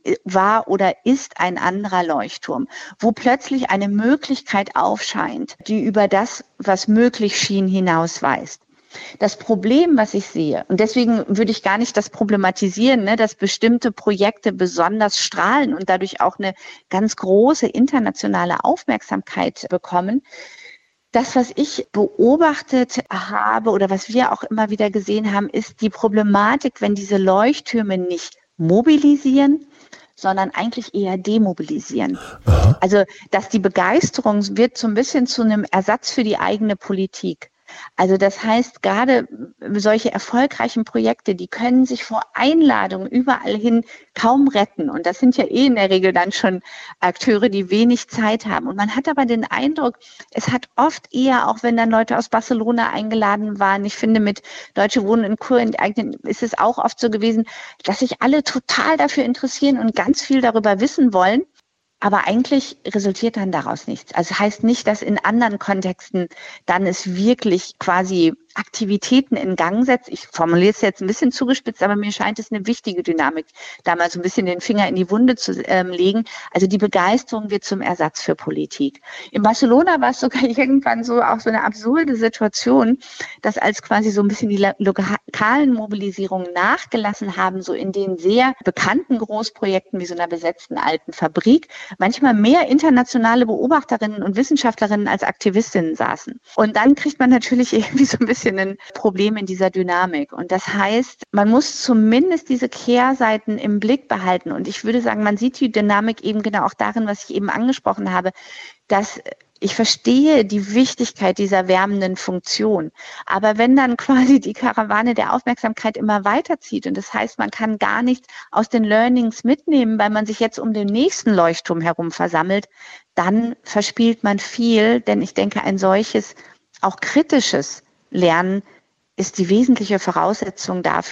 war oder ist ein anderer Leuchtturm, wo plötzlich eine Möglichkeit aufscheint, die über das, was möglich schien, hinausweist. Das Problem, was ich sehe, und deswegen würde ich gar nicht das problematisieren, dass bestimmte Projekte besonders strahlen und dadurch auch eine ganz große internationale Aufmerksamkeit bekommen. Das, was ich beobachtet habe oder was wir auch immer wieder gesehen haben, ist die Problematik, wenn diese Leuchttürme nicht mobilisieren, sondern eigentlich eher demobilisieren. Aha. Also, dass die Begeisterung wird so ein bisschen zu einem Ersatz für die eigene Politik. Also das heißt, gerade solche erfolgreichen Projekte, die können sich vor Einladungen überall hin kaum retten. Und das sind ja in der Regel dann schon Akteure, die wenig Zeit haben. Und man hat aber den Eindruck, es hat oft eher, auch wenn dann Leute aus Barcelona eingeladen waren, ich finde mit Deutsche Wohnen und Co. enteignen ist es auch oft so gewesen, dass sich alle total dafür interessieren und ganz viel darüber wissen wollen. Aber eigentlich resultiert dann daraus nichts. Also das heißt nicht, dass in anderen Kontexten dann es wirklich quasi Aktivitäten in Gang setzt. Ich formuliere es jetzt ein bisschen zugespitzt, aber mir scheint es eine wichtige Dynamik, da mal so ein bisschen den Finger in die Wunde zu legen. Also die Begeisterung wird zum Ersatz für Politik. In Barcelona war es sogar irgendwann so auch so eine absurde Situation, dass als quasi so ein bisschen die lokalen Mobilisierungen nachgelassen haben, so in den sehr bekannten Großprojekten wie so einer besetzten alten Fabrik, manchmal mehr internationale Beobachterinnen und Wissenschaftlerinnen als Aktivistinnen saßen. Und dann kriegt man natürlich irgendwie so ein bisschen ein Problem in dieser Dynamik. Und das heißt, man muss zumindest diese Kehrseiten im Blick behalten. Und ich würde sagen, man sieht die Dynamik eben genau auch darin, was ich eben angesprochen habe, dass ich verstehe die Wichtigkeit dieser wärmenden Funktion. Aber wenn dann quasi die Karawane der Aufmerksamkeit immer weiterzieht und das heißt, man kann gar nichts aus den Learnings mitnehmen, weil man sich jetzt um den nächsten Leuchtturm herum versammelt, dann verspielt man viel. Denn ich denke, ein solches, auch kritisches Lernen ist die wesentliche Voraussetzung dafür,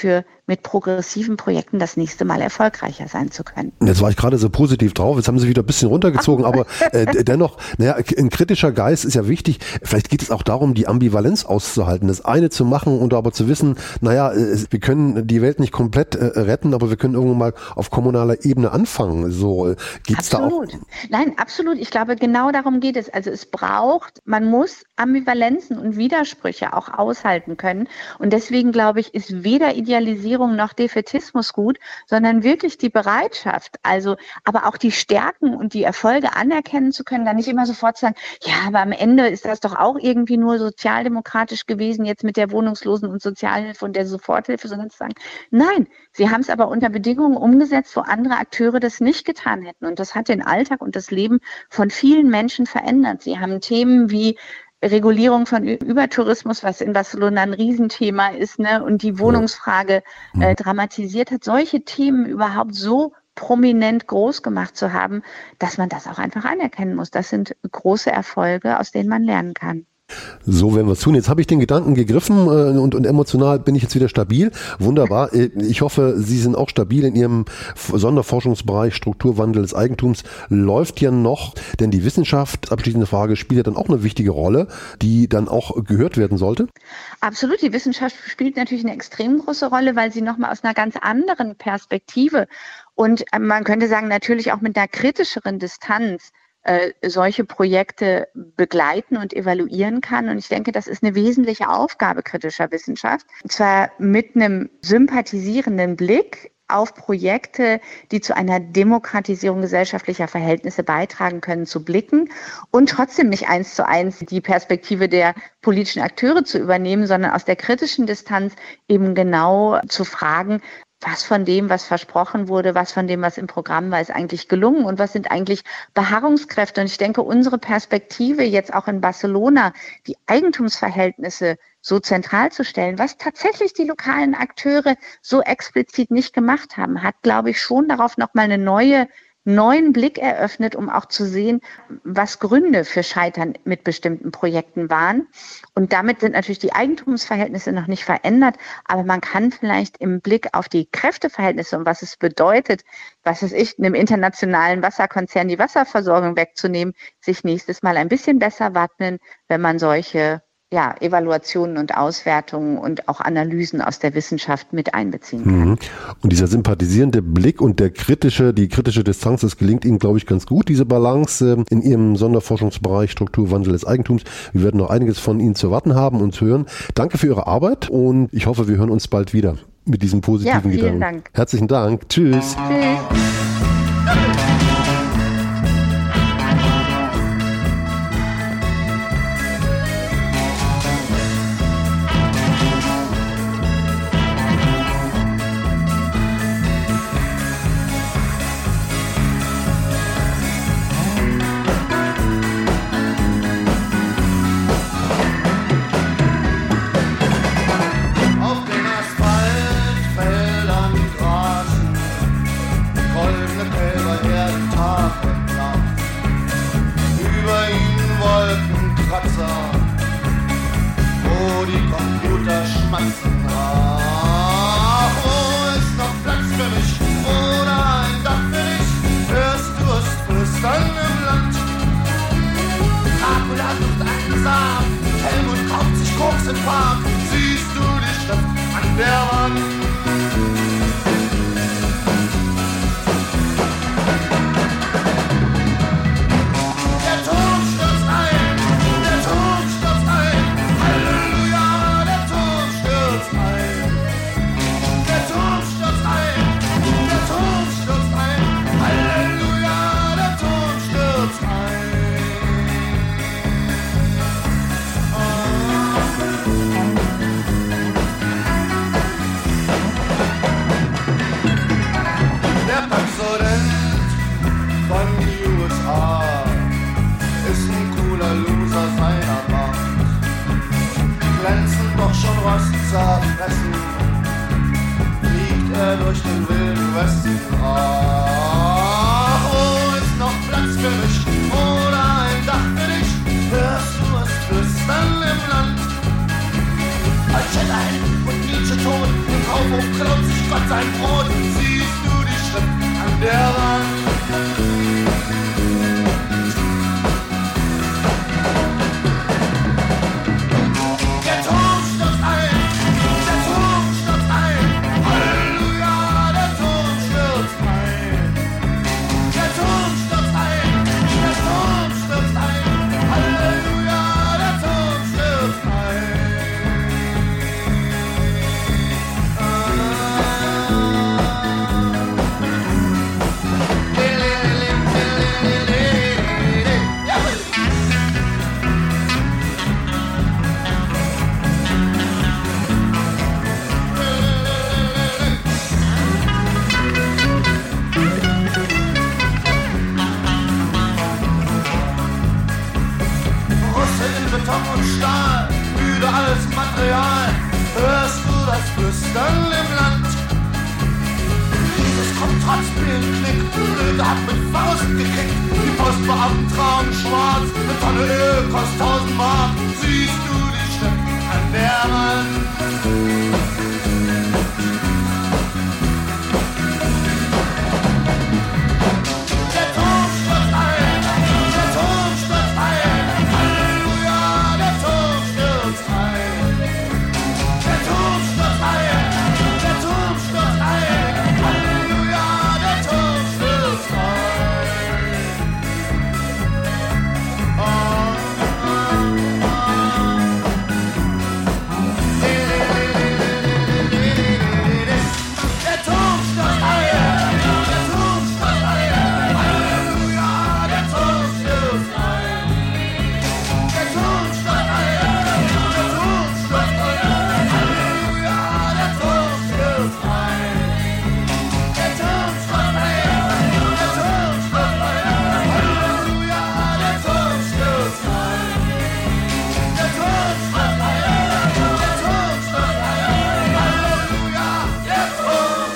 mit progressiven Projekten das nächste Mal erfolgreicher sein zu können. Jetzt war ich gerade so positiv drauf, jetzt haben Sie wieder ein bisschen runtergezogen, aber dennoch, ein kritischer Geist ist ja wichtig. Vielleicht geht es auch darum, die Ambivalenz auszuhalten, das eine zu machen und aber zu wissen, wir können die Welt nicht komplett retten, aber wir können irgendwann mal auf kommunaler Ebene anfangen. So geht's da auch? Nein, absolut. Ich glaube, genau darum geht es. Also man muss Ambivalenzen und Widersprüche auch aushalten können. Und deswegen, glaube ich, ist weder Idealisierung noch Defätismus gut, sondern wirklich die Bereitschaft, aber auch die Stärken und die Erfolge anerkennen zu können, dann nicht immer sofort sagen, ja, aber am Ende ist das doch auch irgendwie nur sozialdemokratisch gewesen, jetzt mit der Wohnungslosen- und Sozialhilfe und der Soforthilfe, sondern zu sagen, nein, sie haben es aber unter Bedingungen umgesetzt, wo andere Akteure das nicht getan hätten. Und das hat den Alltag und das Leben von vielen Menschen verändert. Sie haben Themen wie Regulierung von Übertourismus, was in Barcelona ein Riesenthema ist, ne, und die Wohnungsfrage dramatisiert hat, solche Themen überhaupt so prominent groß gemacht zu haben, dass man das auch einfach anerkennen muss. Das sind große Erfolge, aus denen man lernen kann. So werden wir es tun. Jetzt habe ich den Gedanken gegriffen und emotional bin ich jetzt wieder stabil. Wunderbar. Ich hoffe, Sie sind auch stabil in Ihrem Sonderforschungsbereich Strukturwandel des Eigentums. Läuft ja noch, denn die Wissenschaft, abschließende Frage, spielt ja dann auch eine wichtige Rolle, die dann auch gehört werden sollte? Absolut. Die Wissenschaft spielt natürlich eine extrem große Rolle, weil sie nochmal aus einer ganz anderen Perspektive und man könnte sagen, natürlich auch mit einer kritischeren Distanz solche Projekte begleiten und evaluieren kann. Und ich denke, das ist eine wesentliche Aufgabe kritischer Wissenschaft. Und zwar mit einem sympathisierenden Blick auf Projekte, die zu einer Demokratisierung gesellschaftlicher Verhältnisse beitragen können, zu blicken und trotzdem nicht 1:1 die Perspektive der politischen Akteure zu übernehmen, sondern aus der kritischen Distanz eben genau zu fragen, was von dem, was versprochen wurde, was von dem, was im Programm war, ist eigentlich gelungen und was sind eigentlich Beharrungskräfte. Und ich denke, unsere Perspektive jetzt auch in Barcelona, die Eigentumsverhältnisse so zentral zu stellen, was tatsächlich die lokalen Akteure so explizit nicht gemacht haben, hat, glaube ich, schon darauf nochmal einen neuen Blick eröffnet, um auch zu sehen, was Gründe für Scheitern mit bestimmten Projekten waren. Und damit sind natürlich die Eigentumsverhältnisse noch nicht verändert, aber man kann vielleicht im Blick auf die Kräfteverhältnisse und was es bedeutet, einem internationalen Wasserkonzern die Wasserversorgung wegzunehmen, sich nächstes Mal ein bisschen besser wappnen, wenn man solche Evaluationen und Auswertungen und auch Analysen aus der Wissenschaft mit einbeziehen kann. Und dieser sympathisierende Blick und die kritische Distanz, das gelingt Ihnen, glaube ich, ganz gut, diese Balance in Ihrem Sonderforschungsbereich Strukturwandel des Eigentums. Wir werden noch einiges von Ihnen zu erwarten haben und zu hören. Danke für Ihre Arbeit und ich hoffe, wir hören uns bald wieder mit diesem positiven Gedanken. Vielen Dank. Herzlichen Dank. Tschüss. Tschüss. Siehst du die Schrift an der Wand? Der Turm stürzt ein, Halleluja, der Turm stürzt ein. Der Turm stürzt ein, Halleluja, der Turm stürzt ein. Von USA ist ein cooler Loser seiner Macht. Glänzend doch schon rostzerfressen, fliegt er durch den wilden Westen. Ach, wo ist noch Platz für mich oder ein Dach für dich? Hörst du es flüstern im Land? Als Shatterhand und Nietzsche tot im auf und klaut sich Gott sein Brot. Siehst du die Schrift an der Wand? Der Turm stürzt ein, der Turm stürzt ein. Halleluja, der Turm stürzt ein. Der Turm stürzt ein, der Turm stürzt ein. Halleluja, der Turm stürzt ein. Beton und Stahl, müde als Material, hörst du das Flüstern im Land? Jesus kommt trotz Bildklick, Blöde hat mit Faust gekickt, die Postbeamten tragen schwarz, eine Tonne Öl kostet 1000 Mark, siehst du die Schrift an der Wand? Der Turm stürzt ein, der Turm stürzt ein. Der Turm stürzt ein, der Turm stürzt ein, Halleluja, der Turm stürzt ein. Der Turm stürzt ein, der Turm stürzt ein, Halleluja, der Turm stürzt ein. Der Turm stürzt ein, der Turm stürzt ein, Halleluja, der Turm stürzt ein. Der Turm stürzt ein, der Turm stürzt ein, Halleluja, der Turm stürzt ein. Der Turm stürzt ein, der Turm stürzt ein, Halleluja, der Turm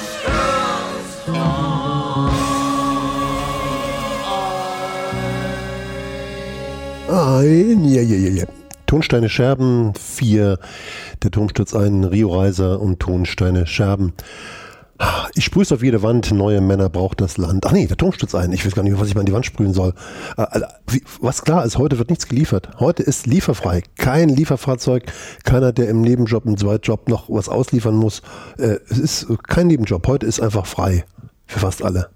Ja. Tonsteine Scherben 4, der Turm stürzt ein, Rio Reiser und Tonsteine Scherben. Ich sprühe es auf jede Wand, neue Männer braucht das Land. Ach nee, der Turm stürzt ein, ich weiß gar nicht, was ich mal an die Wand sprühen soll. Was klar ist, heute wird nichts geliefert. Heute ist lieferfrei, kein Lieferfahrzeug, keiner, der im Nebenjob, im Zweitjob noch was ausliefern muss. Es ist kein Nebenjob, heute ist einfach frei, für fast alle.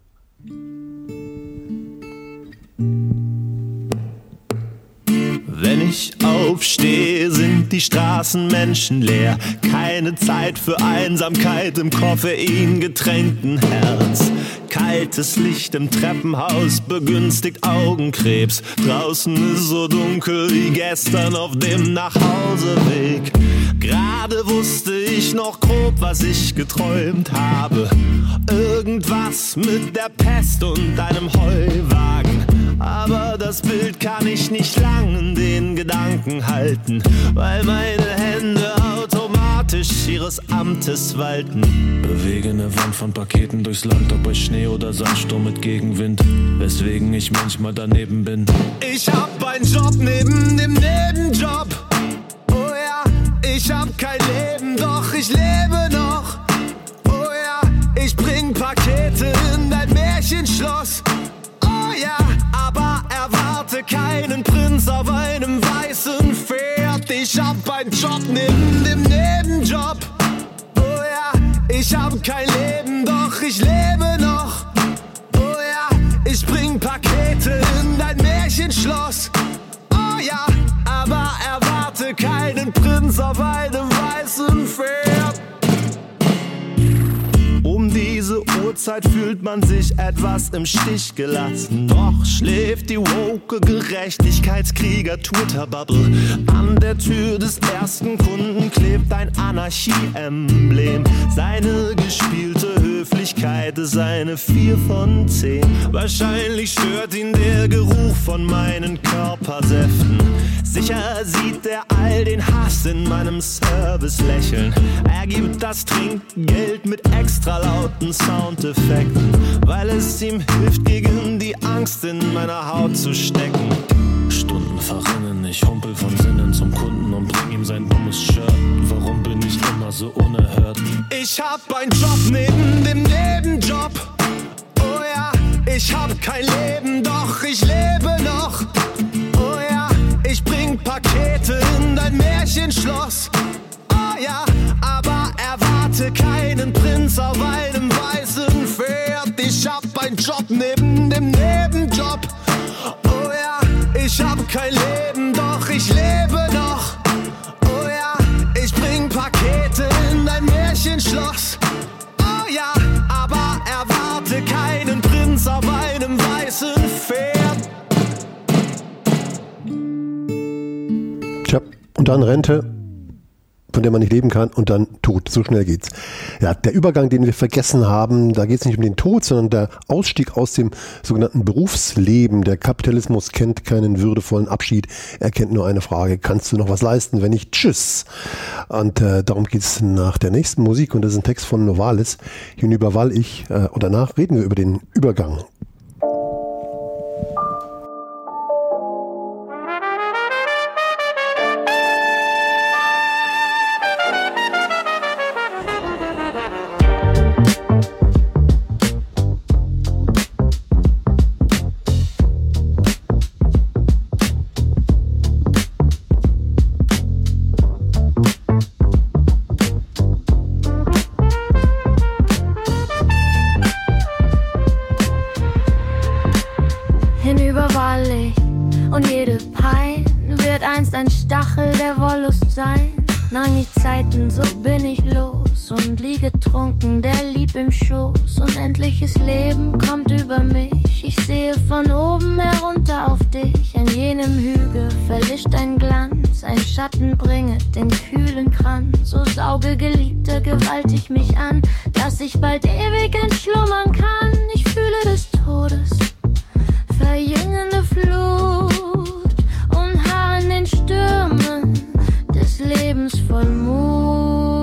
Wenn ich aufstehe, sind die Straßen menschenleer. Keine Zeit für Einsamkeit im koffeingetränkten Herz. Kaltes Licht im Treppenhaus begünstigt Augenkrebs. Draußen ist so dunkel wie gestern auf dem Nachhauseweg. Gerade wusste ich noch grob, was ich geträumt habe. Irgendwas mit der Pest und einem Heuwagen. Aber das Bild kann ich nicht lang in den Gedanken halten, weil meine Hände automatisch ihres Amtes walten. Bewege eine Wand von Paketen durchs Land, ob bei Schnee oder Sandsturm mit Gegenwind, weswegen ich manchmal daneben bin. Ich hab einen Job neben dem Nebenjob. Oh ja, ich hab kein Leben, doch ich lebe noch. Oh ja, ich bring Pakete in dein Märchenschloss. Oh ja, aber erwarte keinen Prinz auf einem weißen Pferd. Ich hab einen Job neben dem Nebenjob. Oh ja, ich hab kein Leben, doch ich lebe noch. Oh ja, ich bring Pakete in dein Märchenschloss. Oh ja, aber erwarte keinen Prinz auf einem weißen Pferd. Um diese Uhrzeit fühlt man sich etwas im Stich gelassen. Doch schläft die woke Gerechtigkeitskrieger-Twitter-Bubble. An der Tür des ersten Kunden klebt ein Anarchie-Emblem. Seine gespielte Höflichkeit ist eine 4 von 10. Wahrscheinlich stört ihn der Geruch von meinen Körpersäften. Sicher sieht er all den Hass in meinem Service lächeln. Er gibt das Trinkgeld mit extra lauten Soundeffekten, weil es ihm hilft, gegen die Angst in meiner Haut zu stecken. Stunden verrinnen, ich humpel von Sinnen zum Kunden und bring ihm sein dummes Shirt. Warum bin ich immer so unerhört? Ich hab einen Job neben dem Nebenjob. Oh ja, ich hab kein Leben, doch ich lebe noch. Oh ja, ich bring Pakete in dein Märchenschloss. Oh ja, aber erwarte keinen Prinz auf einem weißen Pferd. Ich hab einen Job neben dem Nebenjob. Oh ja, ich hab kein Leben, doch ich lebe noch. Oh ja, ich bring Pakete in dein Märchenschloss. Oh ja, aber erwarte keinen Prinz auf einem weißen Pferd. Tja, und dann Rente, von der man nicht leben kann, und dann Tod. So schnell geht's. Ja, der Übergang, den wir vergessen haben, da geht es nicht um den Tod, sondern der Ausstieg aus dem sogenannten Berufsleben. Der Kapitalismus kennt keinen würdevollen Abschied. Er kennt nur eine Frage: Kannst du noch was leisten? Wenn nicht, tschüss. Und darum geht's nach der nächsten Musik, und das ist ein Text von Novalis. Hinüber wall ich, und danach reden wir über den Übergang. Und jede Pein wird einst ein Stachel der Wollust sein. Lang die Zeiten, so bin ich los und liege trunken, der Lieb im Schoß. Unendliches Leben kommt über mich, ich sehe von oben herunter auf dich. An jenem Hügel verlischt ein Glanz, ein Schatten bringet den kühlen Kranz. So sauge, Geliebter, gewaltig mich an, dass ich bald ewig entschlummern kann. Ich fühle des Todes verjüngende Flut und harr in den Stürmen des Lebens voll Mut.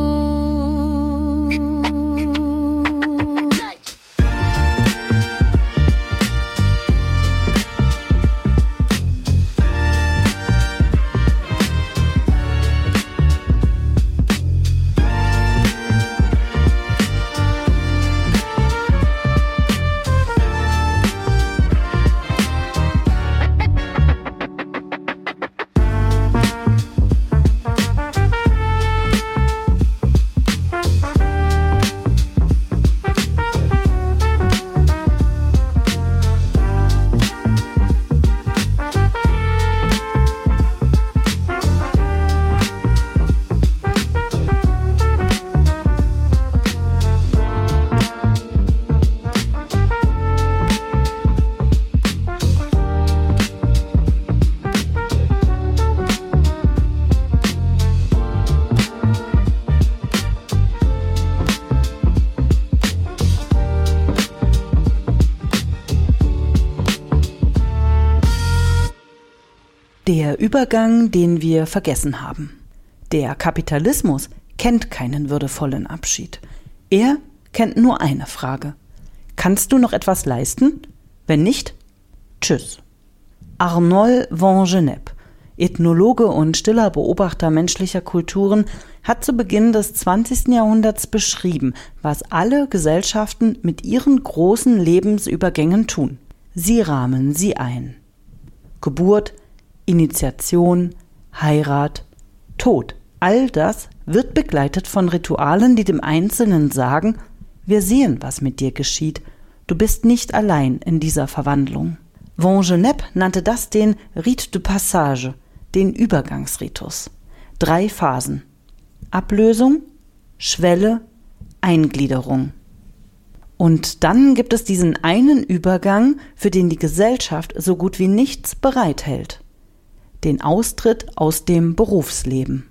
Der Übergang, den wir vergessen haben. Der Kapitalismus kennt keinen würdevollen Abschied. Er kennt nur eine Frage: Kannst du noch etwas leisten? Wenn nicht, tschüss. Arnold van Gennep, Ethnologe und stiller Beobachter menschlicher Kulturen, hat zu Beginn des 20. Jahrhunderts beschrieben, was alle Gesellschaften mit ihren großen Lebensübergängen tun. Sie rahmen sie ein. Geburt, Initiation, Heirat, Tod. All das wird begleitet von Ritualen, die dem Einzelnen sagen: Wir sehen, was mit dir geschieht. Du bist nicht allein in dieser Verwandlung. Van Gennep nannte das den Rite de Passage, den Übergangsritus. 3 Phasen: Ablösung, Schwelle, Eingliederung. Und dann gibt es diesen einen Übergang, für den die Gesellschaft so gut wie nichts bereithält: den Austritt aus dem Berufsleben.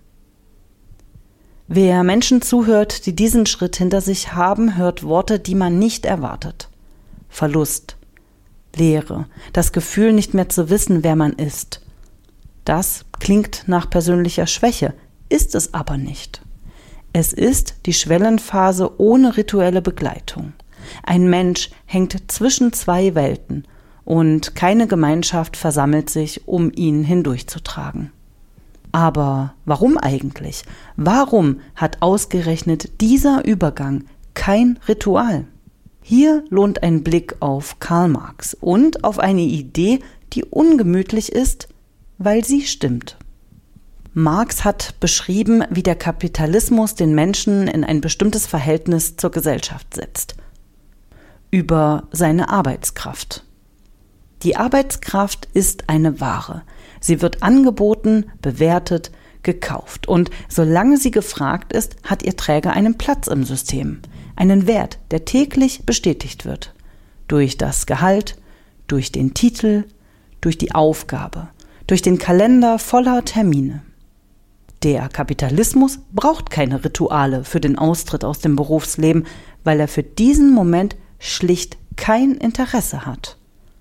Wer Menschen zuhört, die diesen Schritt hinter sich haben, hört Worte, die man nicht erwartet. Verlust, Leere, das Gefühl, nicht mehr zu wissen, wer man ist. Das klingt nach persönlicher Schwäche, ist es aber nicht. Es ist die Schwellenphase ohne rituelle Begleitung. Ein Mensch hängt zwischen 2 Welten und keine Gemeinschaft versammelt sich, um ihn hindurchzutragen. Aber warum eigentlich? Warum hat ausgerechnet dieser Übergang kein Ritual? Hier lohnt ein Blick auf Karl Marx und auf eine Idee, die ungemütlich ist, weil sie stimmt. Marx hat beschrieben, wie der Kapitalismus den Menschen in ein bestimmtes Verhältnis zur Gesellschaft setzt. Über seine Arbeitskraft. Die Arbeitskraft ist eine Ware. Sie wird angeboten, bewertet, gekauft. Und solange sie gefragt ist, hat ihr Träger einen Platz im System. Einen Wert, der täglich bestätigt wird. Durch das Gehalt, durch den Titel, durch die Aufgabe, durch den Kalender voller Termine. Der Kapitalismus braucht keine Rituale für den Austritt aus dem Berufsleben, weil er für diesen Moment schlicht kein Interesse hat.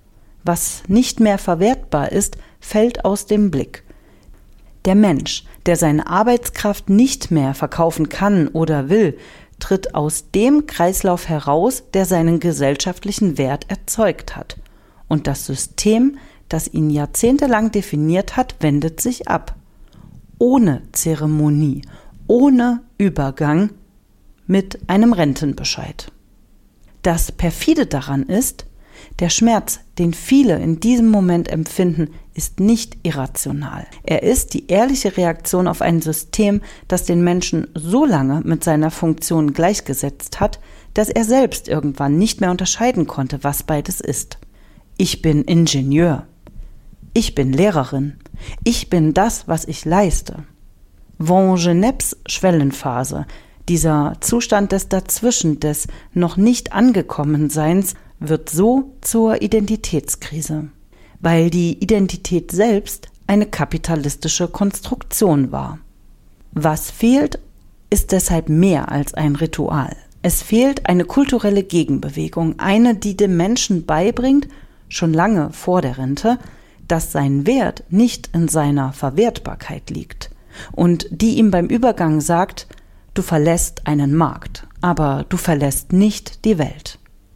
Was nicht mehr verwertbar ist, fällt aus dem Blick. Der Mensch, der seine Arbeitskraft nicht mehr verkaufen kann oder will, tritt aus dem Kreislauf heraus, der seinen gesellschaftlichen Wert erzeugt hat. Und das System, das ihn jahrzehntelang definiert hat, wendet sich ab. Ohne Zeremonie, ohne Übergang, mit einem Rentenbescheid. Das perfide daran ist, der Schmerz, den viele in diesem Moment empfinden, ist nicht irrational. Er ist die ehrliche Reaktion auf ein System, das den Menschen so lange mit seiner Funktion gleichgesetzt hat, dass er selbst irgendwann nicht mehr unterscheiden konnte, was beides ist. Ich bin Ingenieur. Ich bin Lehrerin. Ich bin das, was ich leiste. Wangenepes Schwellenphase, dieser Zustand des Dazwischen, des noch nicht Angekommenseins, wird so zur Identitätskrise, weil die Identität selbst eine kapitalistische Konstruktion war. Was fehlt, ist deshalb mehr als ein Ritual. Es fehlt eine kulturelle Gegenbewegung, eine, die dem Menschen beibringt, schon lange vor der Rente, dass sein Wert nicht in seiner Verwertbarkeit liegt und die ihm beim Übergang sagt, du verlässt einen Markt, aber du verlässt nicht die Welt.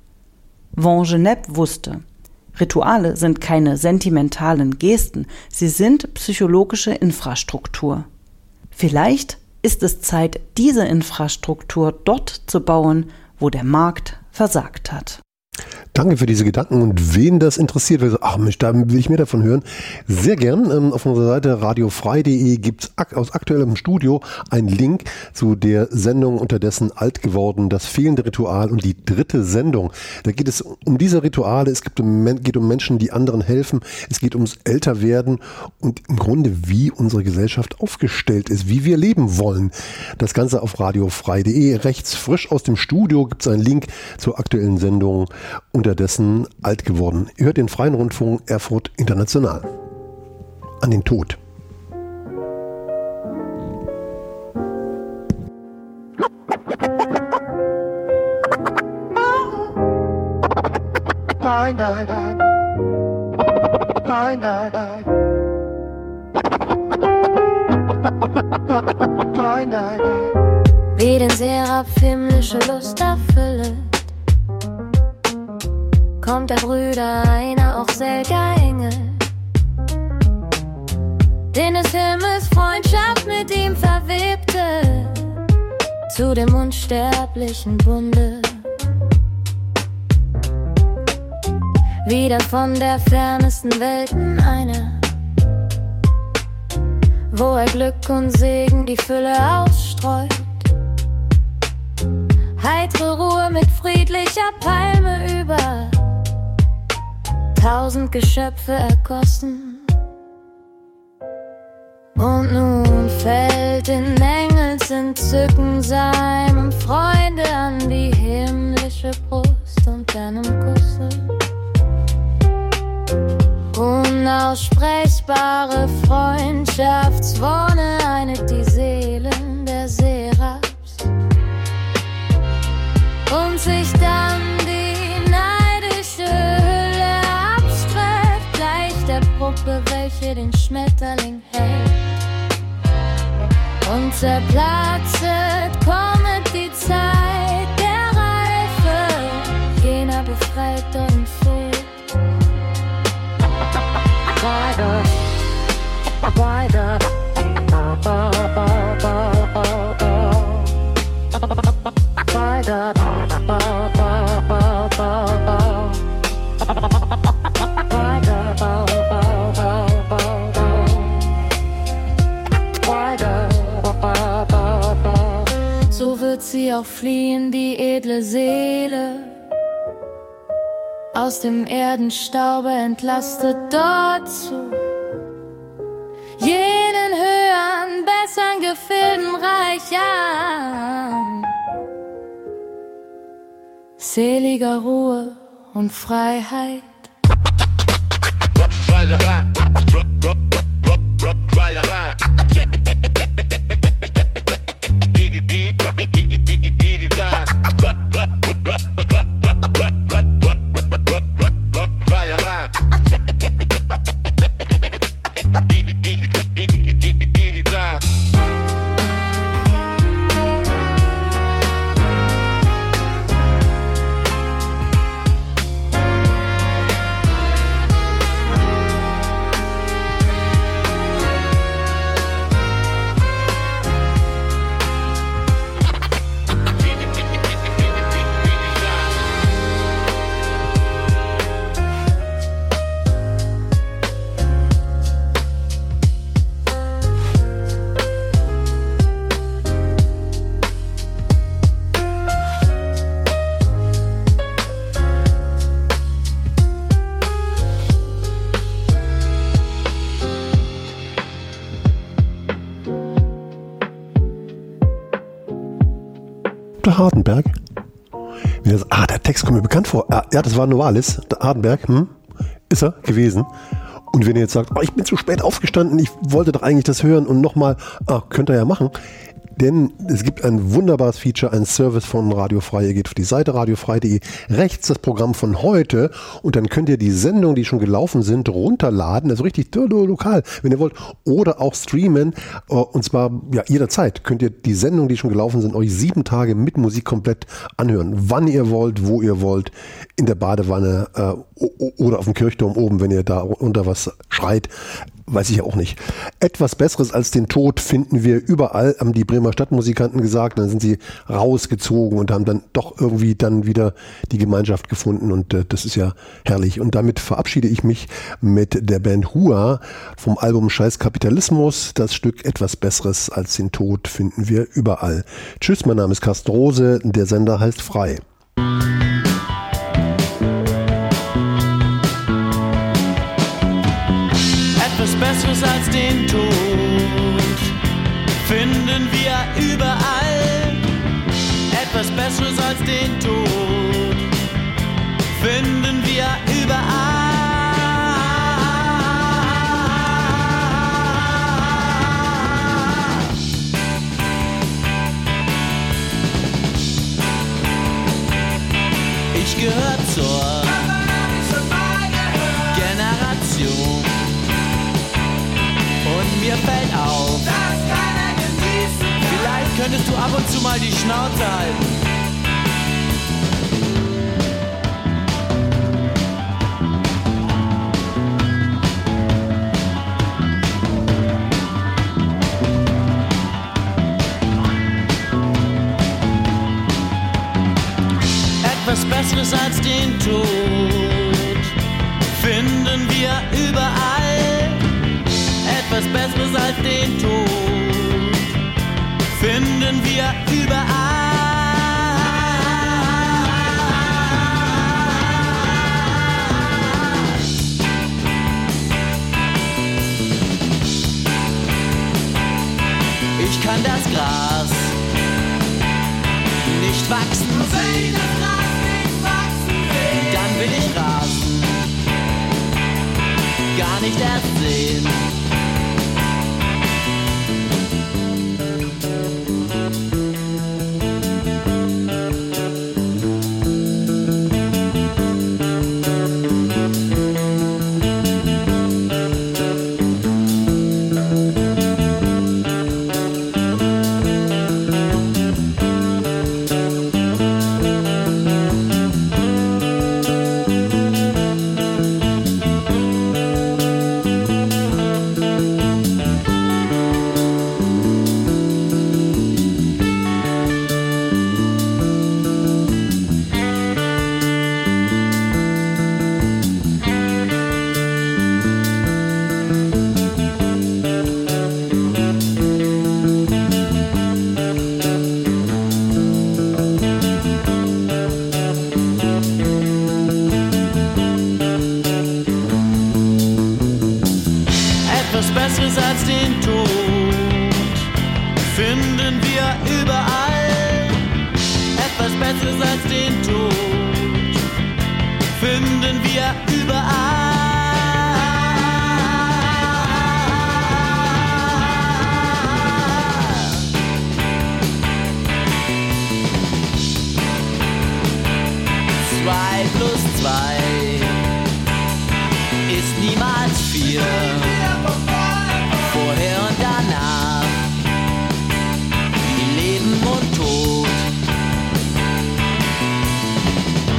Wangenep wusste, Rituale sind keine sentimentalen Gesten, sie sind psychologische Infrastruktur. Vielleicht ist es Zeit, diese Infrastruktur dort zu bauen, wo der Markt versagt hat. Danke für diese Gedanken und wen das interessiert, ach Mensch, da will ich mehr davon hören. Sehr gern, auf unserer Seite radiofrei.de gibt es aus aktuellem Studio einen Link zu der Sendung Unterdessen alt geworden, das fehlende Ritual und die 3. Sendung. Da geht es um diese Rituale, es geht um Menschen, die anderen helfen, es geht ums Älterwerden und im Grunde, wie unsere Gesellschaft aufgestellt ist, wie wir leben wollen. Das Ganze auf radiofrei.de. Rechts frisch aus dem Studio gibt es einen Link zur aktuellen Sendung Unterdessen alt geworden. Ihr hört den Freien Rundfunk Erfurt International. An den Tod. Wie den Seraph himmlische Lust erfüllet, kommt der Brüder einer auch selger Engel, den des Himmels Freundschaft mit ihm verwebte, zu dem unsterblichen Bunde. Wieder von der fernsten Welten einer, wo er Glück und Segen die Fülle ausstreut, heitere Ruhe mit friedlicher Palme über 1000 Geschöpfe ergossen. Und nun fällt in Engels Entzücken seinem Freunde an die himmlische Brust und einem Kusse unaussprechbare Freundschaftswonne einet die Seelen der Seraphs und sich dann die neidische Hülle abstreift, gleich der Puppe, welche den Schmetterling hält. Und zerplatzet kommet die Zeit der Reife, jener befreit und fehlt. Weiter, weiter, auch fliehen die edle Seele. Aus dem Erdenstaube entlastet dort zu jenen höheren, bessern Gefilden reich an. Seliger Ruhe und Freiheit. Hardenberg? Der Text kommt mir bekannt vor. Ja, das war Novalis. Hardenberg, ist er gewesen. Und wenn ihr jetzt sagt, ich bin zu spät aufgestanden, ich wollte doch eigentlich das hören und nochmal, könnt ihr ja machen. Denn es gibt ein wunderbares Feature, ein Service von Radio Frei. Ihr geht auf die Seite radiofrei.de, rechts das Programm von heute und dann könnt ihr die Sendungen, die schon gelaufen sind, runterladen, also richtig lokal, wenn ihr wollt, oder auch streamen. Und zwar jederzeit könnt ihr die Sendungen, die schon gelaufen sind, euch 7 Tage mit Musik komplett anhören. Wann ihr wollt, wo ihr wollt, in der Badewanne oder auf dem Kirchturm oben, wenn ihr da unter was schreit. Weiß ich auch nicht. Etwas Besseres als den Tod finden wir überall, haben die Bremer Stadtmusikanten gesagt. Dann sind sie rausgezogen und haben dann doch irgendwie dann wieder die Gemeinschaft gefunden und das ist ja herrlich. Und damit verabschiede ich mich mit der Band Hua vom Album Scheiß Kapitalismus. Das Stück Etwas Besseres als den Tod finden wir überall. Tschüss, mein Name ist Carsten Rose, der Sender heißt Frei. Etwas Besseres als den Tod finden wir überall. Etwas Besseres als den Tod finden wir überall. Ich gehöre zur Generation. Und mir fällt auf, das kann er genießen. Vielleicht könntest du ab und zu mal die Schnauze halten. Etwas Besseres als den Tod finden wir überall. Etwas Besseres als den Tod finden wir überall. Ich kann das Gras nicht wachsen sehen. Dann will ich rasen, gar nicht erst sehen. als den Tod finden wir überall. Zwei plus zwei ist niemals 4.